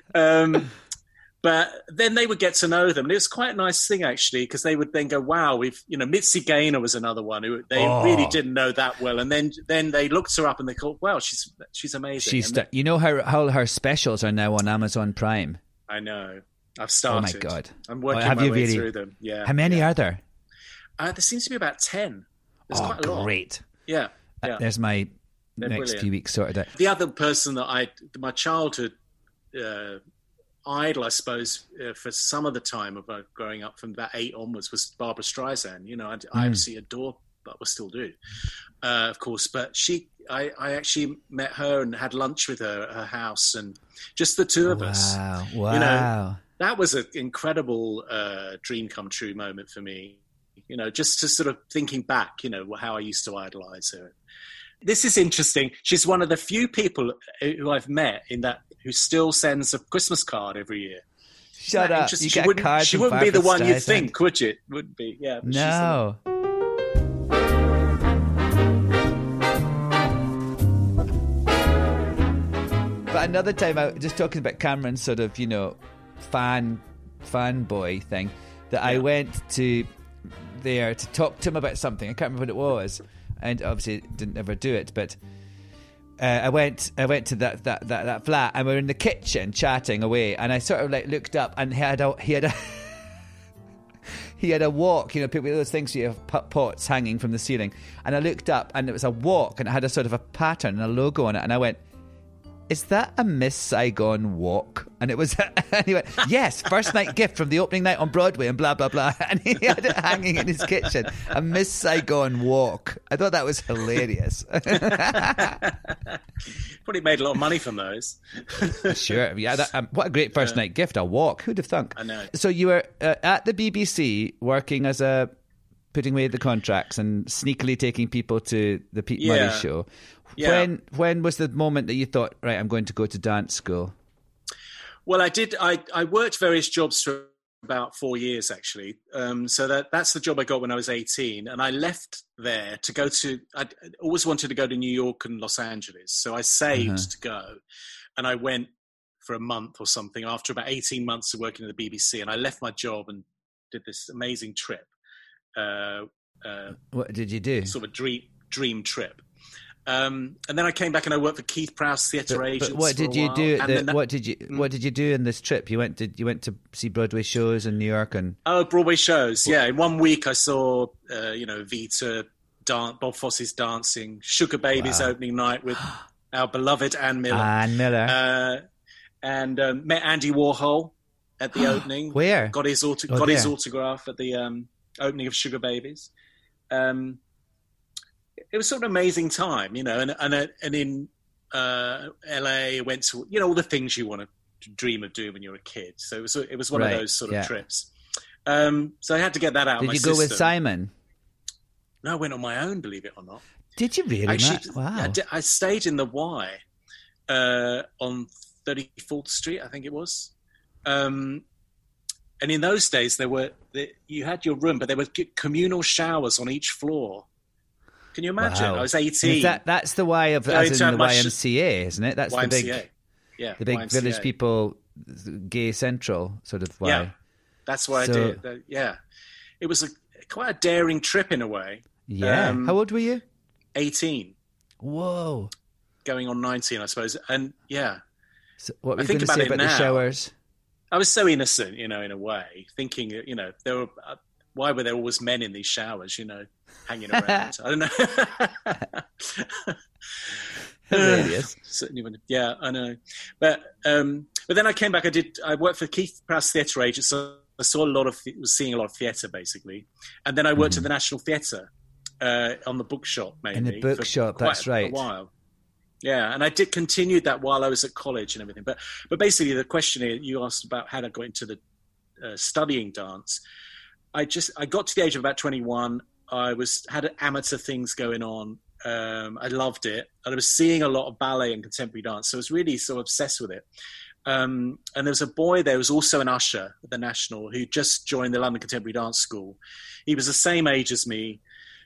Um, but then they would get to know them, and it was quite a nice thing actually, because they would then go, "Wow, we've you know." Mitzi Gaynor was another one who they oh. really didn't know that well, and then then they looked her up and they thought, "Wow, she's she's amazing." She's st- you know how how her specials are now on Amazon Prime. I know. I've started. Oh my God! I'm working oh, have my you way really? through them. Yeah. How many yeah. are there? Uh, there seems to be about ten. There's oh, quite a lot. Great! Yeah, yeah. Uh, there's my They're next brilliant. few weeks sorted out. The other person that I, my childhood uh, idol, I suppose, uh, for some of the time of uh, growing up from about eight onwards, was Barbara Streisand. You know, I, mm. I actually adore, but I still do, uh, of course. But she, I, I actually met her and had lunch with her at her house, and just the two of wow. us. Wow! Wow! You know, that was an incredible uh, dream come true moment for me. You know, just to sort of thinking back, you know, how I used to idolize her. This is interesting. She's one of the few people who I've met in that who still sends a Christmas card every year. Shut up! You she get wouldn't, cards she wouldn't be the one you'd Streisand. think, would you? Wouldn't be, yeah. But no. But another time, I just talking about Cameron's sort of, you know, fan fanboy thing, that yeah. I went to there to talk to him about something. I can't remember what it was, and obviously didn't ever do it. But uh, I went, I went to that, that that that flat, and we were in the kitchen chatting away, and I sort of like looked up, and he had a he had a he had a wok, you know, people those things you have pots hanging from the ceiling, and I looked up, and it was a wok, and it had a sort of a pattern and a logo on it, and I went, "Is that a Miss Saigon walk?" And it was, and he went, "Yes, first night gift from the opening night on Broadway," and blah, blah, blah. And he had it hanging in his kitchen, a Miss Saigon walk. I thought that was hilarious. Probably made a lot of money from those. Sure. Yeah. That, um, what a great first yeah. night gift, a walk. Who'd have thunk? I know. So you were uh, at the B B C working as a putting away the contracts and sneakily taking people to the Pete Yeah. Murray show. Yeah. When when was the moment that you thought, right, I'm going to go to dance school? Well, I did. I, I worked various jobs for about four years, actually. Um, so that that's the job I got when I was eighteen. And I left there to go to, I always wanted to go to New York and Los Angeles. So I saved Uh-huh. to go. And I went for a month or something after about eighteen months of working at the B B C. And I left my job and did this amazing trip. Uh, uh, What did you do? sort of a dream, dream trip. Um, and then I came back and I worked for Keith Prowse Theatre But, Agents. but what for a did you while. do? At And the, then that- what did you What did you do in this trip? You went to you went to see Broadway shows in New York and Oh, Broadway shows. Yeah, in one week I saw, uh, you know, Vita, Dan- Bob Fosse's dancing, Sugar Babies Wow. opening night with our beloved Ann Miller, Ann Miller. uh, and um, met Andy Warhol at the opening. Where? Got his auto- Oh, got his there. autograph at the um, opening of Sugar Babies. Um, it was sort of an amazing time, you know, and and uh, and in uh, L A, I went to, you know, all the things you want to dream of doing when you're a kid. So it was it was one Right, of those sort of yeah. trips. Um, so I had to get that out. of did my you go with system. Simon? No, I went on my own, believe it or not. Did you really? Actually, Matt? Wow. I, di- I stayed in the Y uh, on thirty-fourth Street, I think it was. Um, and in those days, there were the, you had your room, but there were c- communal showers on each floor. Can you imagine? Wow. I was eighteen. Is that, that's the Y of Going as to in the my sh- Y M C A, isn't it? That's Y M C A. the big Yeah, the big Y M C A. village people, gay central sort of Y. Yeah, that's what So- I did. Uh, yeah, it was a quite a daring trip in a way. Yeah. Um, How old were you? eighteen, Whoa. going on nineteen, I suppose. And yeah, So what were I you think going to about say it about the now. showers? I was so innocent, you know, in a way, thinking, you know, there were. Uh, why were there always men in these showers, you know, hanging around? I don't know. Hilarious. Certainly, when, yeah, I know. But um, but then I came back. I did. I worked for Keith Prowse Theatre Agents, so I saw a lot of, was seeing a lot of theatre basically, and then I worked Mm-hmm. at the National Theatre uh, on the bookshop mainly. In the for bookshop, quite that's right. A while. Yeah, and I did continue that while I was at college and everything. But but basically, the question here, you asked about how I got into the uh, studying dance. I just I got to the age of about twenty-one. I was had amateur things going on. Um, I loved it, and I was seeing a lot of ballet and contemporary dance. So I was really so obsessed with it. Um, and there was a boy there who was also an usher at the National who just joined the London Contemporary Dance School. He was the same age as me,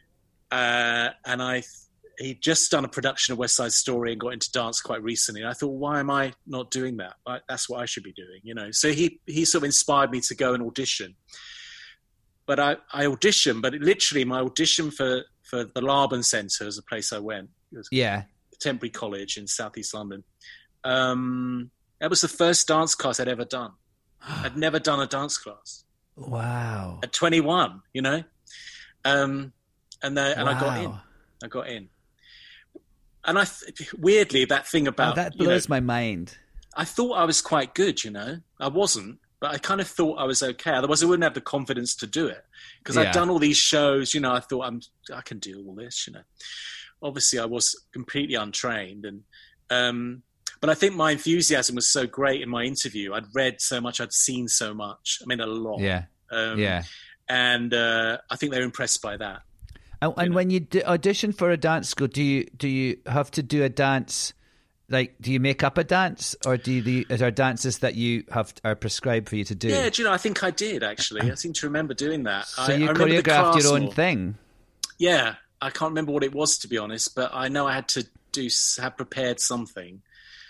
uh, and I. He'd just done a production of West Side Story and got into dance quite recently. And I thought, why am I not doing that? I, that's what I should be doing, you know. So he he sort of inspired me to go and audition. But I, I auditioned, but it, literally my audition for, for the Laban Centre is a place I went. It was Yeah. Contemporary College in Southeast London. Um, that was the first dance class I'd ever done. I'd never done a dance class Wow. at twenty-one, you know. Um, and they, and I got in. Wow. I got in. And I th- weirdly, that thing Oh, about that you know, blows my mind. I thought I was quite good, you know. I wasn't, but I kind of thought I was okay. Otherwise, I wouldn't have the confidence to do it because Yeah. I'd done all these shows. You know, I thought I'm I can do all this. You know, obviously, I was completely untrained, and um, but I think my enthusiasm was so great in my interview. I'd read so much, I'd seen so much. I mean, a lot. Yeah. Um, Yeah. And uh, I think they were impressed by that. And, and when you d- audition for a dance school, do you do you have to do a dance? Like, do you make up a dance, or do you, the, is there dances that you have are prescribed for you to do? Yeah, do you know? I think I did actually. I seem to remember doing that. So I, you I remember the choreographed class your own more. thing. Yeah, I can't remember what it was to be honest, but I know I had to do have prepared something.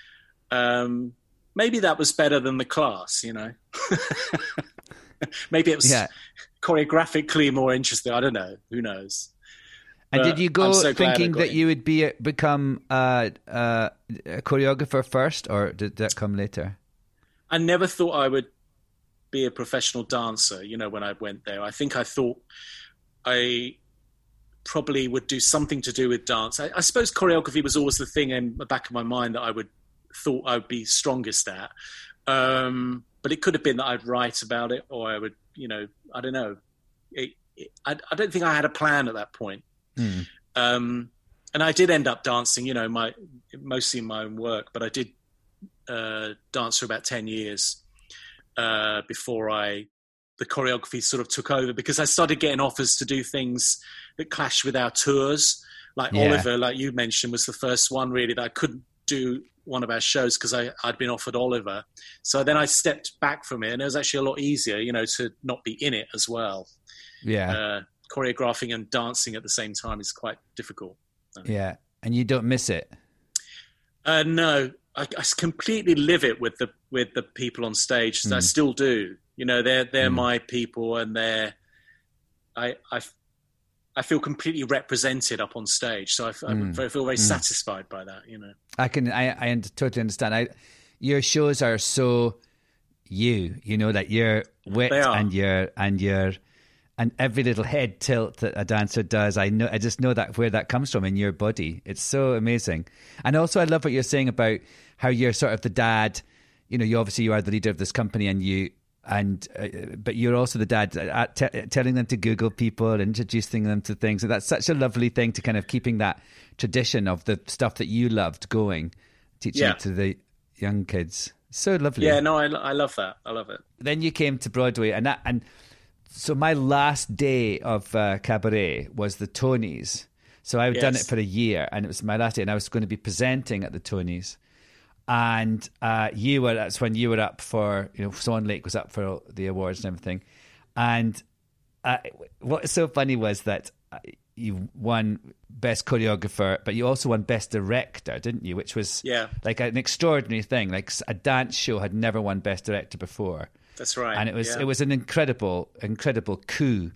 Um, maybe that was better than the class, you know. Maybe it was Yeah. choreographically more interesting. I don't know. Who knows? And But did you I'm go so glad I thinking got that in. you would be a, become uh, uh, a choreographer first, or did that come later? I never thought I would be a professional dancer, you know, when I went there. I think I thought I probably would do something to do with dance. I, I suppose choreography was always the thing in the back of my mind that I would thought I would be strongest at. Um, but it could have been that I'd write about it, or I would, you know, I don't know. It, it, I, I don't think I had a plan at that point. Mm. Um, and I did end up dancing, you know, my mostly in my own work, but I did uh, dance for about ten years uh, before I the choreography sort of took over, because I started getting offers to do things that clashed with our tours. Like Yeah. Oliver, like you mentioned, was the first one really that I couldn't do one of our shows because I'd been offered Oliver. So then I stepped back from it, and it was actually a lot easier, you know, to not be in it as well. Yeah. Uh, choreographing and dancing at the same time is quite difficult. Yeah. And you don't miss it? Uh, no, I, I completely live it with the with the people on stage. Mm. I still do. You know, they're they're Mm. my people, and they're I I I feel completely represented up on stage. So I, f- Mm. I feel very Mm. satisfied by that. You know, I can, I, I un- totally understand. I, your shows are so you, you know, that your wit They are. and your and your and every little head tilt that a dancer does. I know, I just know that where that comes from in your body. It's so amazing. And also, I love what you're saying about how you're sort of the dad. You know, you obviously you are the leader of this company, and you. And uh, but you're also the dad at t- telling them to Google people, introducing them to things. And that's such a lovely thing to kind of keeping that tradition of the stuff that you loved going, teaching Yeah. it to the young kids. So lovely. yeah, no, I, I love that. I love it. Then you came to Broadway, and that, and so my last day of uh, cabaret was the Tonys. So I've done Yes. it for a year, and it was my last day, and I was going to be presenting at the Tonys. And uh, you were, that's when you were up for, you know, Swan Lake was up for the awards and everything. And uh, what's so funny was that uh, you won Best Choreographer, but you also won Best Director, didn't you? Which was Yeah. like an extraordinary thing. Like a dance show had never won Best Director before. That's right. And it was yeah. it was an incredible, incredible coup.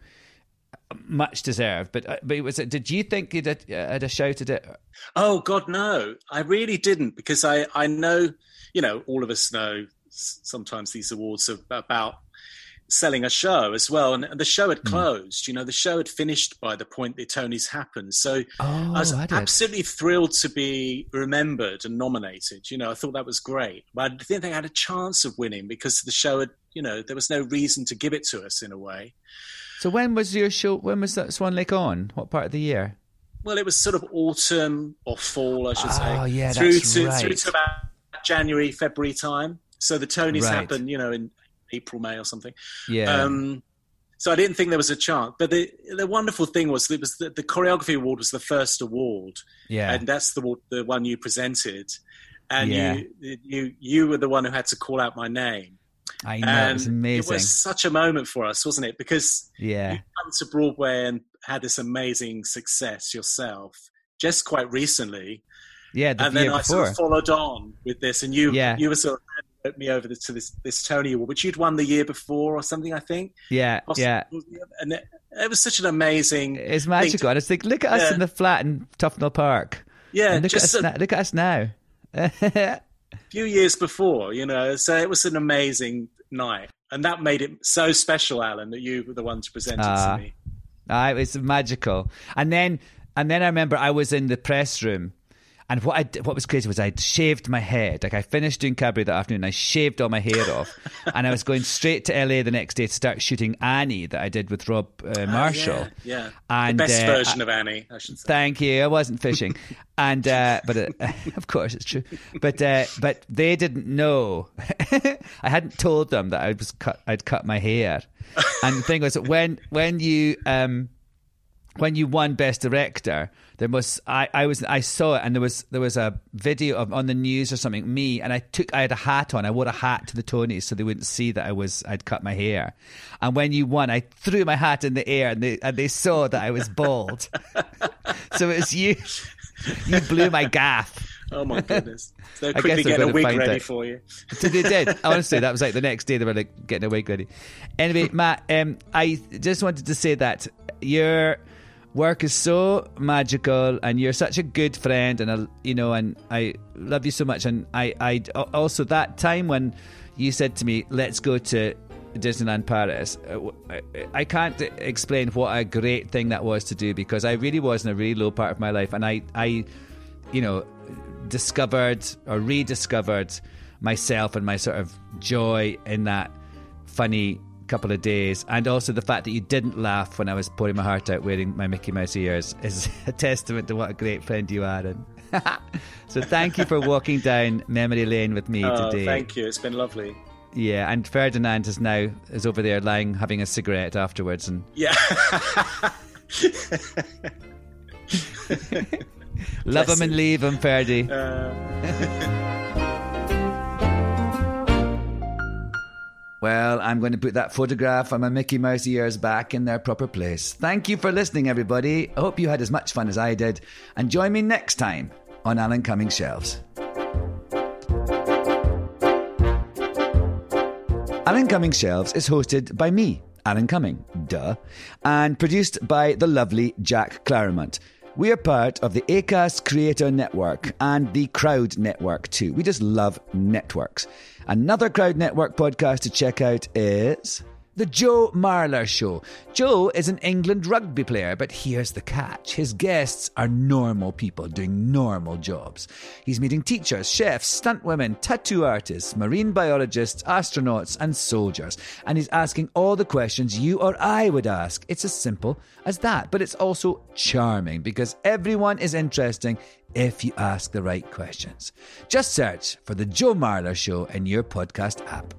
Much deserved. But uh, but it was, did you think you'd had, had a shout at it? Oh God, no! I really didn't, because I, I know, you know, all of us know s- sometimes these awards are about selling a show as well, and the show had closed. You know, the show had finished by the point the Tonys happened. So Oh, I was had it? absolutely thrilled to be remembered and nominated. You know, I thought that was great, but I didn't think they had a chance of winning because the show had, you know, there was no reason to give it to us in a way. So when was your show? When was that Swan Lake on? What part of the year? Well, it was sort of autumn or fall, I should Oh, say. yeah, through that's to right. through to about January, February time. So the Tonys Right. happened, you know, in April, May, or something. Yeah. Um, so I didn't think there was a chance. But the the wonderful thing was, it was the, the choreography award was the first award, yeah. and that's the the one you presented, and Yeah. you you you were the one who had to call out my name. I know. And it was amazing. It was such a moment for us, wasn't it? Because yeah. you come to Broadway and had this amazing success yourself just quite recently. Yeah. The And then year I before. sort of followed on with this, and you Yeah. you were sort of handing me over to this this Tony Award, which you'd won the year before or something, I think. yeah. Possibly. Yeah. And it, it was such an amazing. It's thing magical. to- And it's like, look at us Yeah. in the flat in Tufnell Park. yeah, And look at just us. a now. Look at us now. few years before, you know. So it was an amazing night, and that made it so special, Alan, that you were the one to present it Ah. to me. Ah, it was magical. And then, and then I remember I was in the press room, and what I d- what was crazy was I'd shaved my head. Like I finished doing cabaret that afternoon, and I shaved all my hair off, and I was going straight to L A the next day to start shooting Annie that I did with Rob uh, Marshall. Yeah, yeah. And, the best uh, version of Annie, I should say. Thank you. I wasn't fishing, and uh, but uh, of course it's true. But uh, but they didn't know. I hadn't told them that I was cut. I'd cut my hair, and the thing was that when when you um when you won Best Director, there was I, I was I saw it, and there was there was a video of on the news or something. Me and I took I had a hat on. I wore a hat to the Tonys so they wouldn't see that I was I'd cut my hair. And when you won, I threw my hat in the air, and they and they saw that I was bald. So it was you. You blew my gaff. Oh my goodness! So I quickly guess they're getting a gonna wig find ready out. for you. So they did. Honestly, that was like the next day they were like getting a wig ready. Anyway, Matt, um, I just wanted to say that your work is so magical, and you're such a good friend, and I, you know, and I love you so much. And I, I also that time when you said to me, "Let's go to Disneyland Paris," I, I can't explain what a great thing that was to do, because I really was in a really low part of my life, and I, I, you know, discovered or rediscovered myself and my sort of joy in that funny couple of days. And also the fact that you didn't laugh when I was pouring my heart out wearing my Mickey Mouse ears is a testament to what a great friend you are. And so thank you for walking down memory lane with me Oh, today. thank you. It's been lovely. Yeah, and Ferdinand is now is over there lying having a cigarette afterwards, and Yeah. love him and leave him, Ferdy. Uh... Well, I'm going to put that photograph of my Mickey Mouse ears back in their proper place. Thank you for listening, everybody. I hope you had as much fun as I did. And join me next time on Alan Cumming's Shelves. Alan Cumming's Shelves is hosted by me, Alan Cumming, duh, and produced by the lovely Jack Claremont. We are part of the Acast Creator Network and the Crowd Network too. We just love networks. Another Crowd Network podcast to check out is The Joe Marler Show. Joe is an England rugby player, but here's the catch. His guests are normal people doing normal jobs. He's meeting teachers, chefs, stunt women, tattoo artists, marine biologists, astronauts and soldiers. And he's asking all the questions you or I would ask. It's as simple as that, but it's also charming because everyone is interesting if you ask the right questions. Just search for The Joe Marler Show in your podcast app.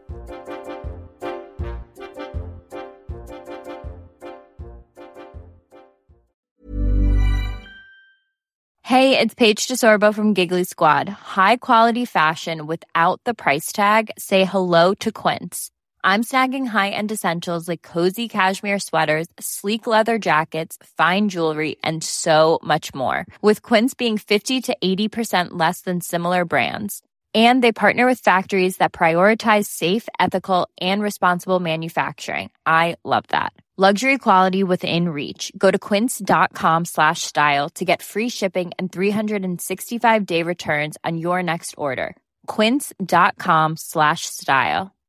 Hey, it's Paige DeSorbo from Giggly Squad. High quality fashion without the price tag. Say hello to Quince. I'm snagging high-end essentials like cozy cashmere sweaters, sleek leather jackets, fine jewelry, and so much more. With Quince being fifty to eighty percent less than similar brands. And they partner with factories that prioritize safe, ethical, and responsible manufacturing. I love that. Luxury quality within reach. Go to quince.com slash style to get free shipping and three sixty-five day returns on your next order. Quince.com slash style.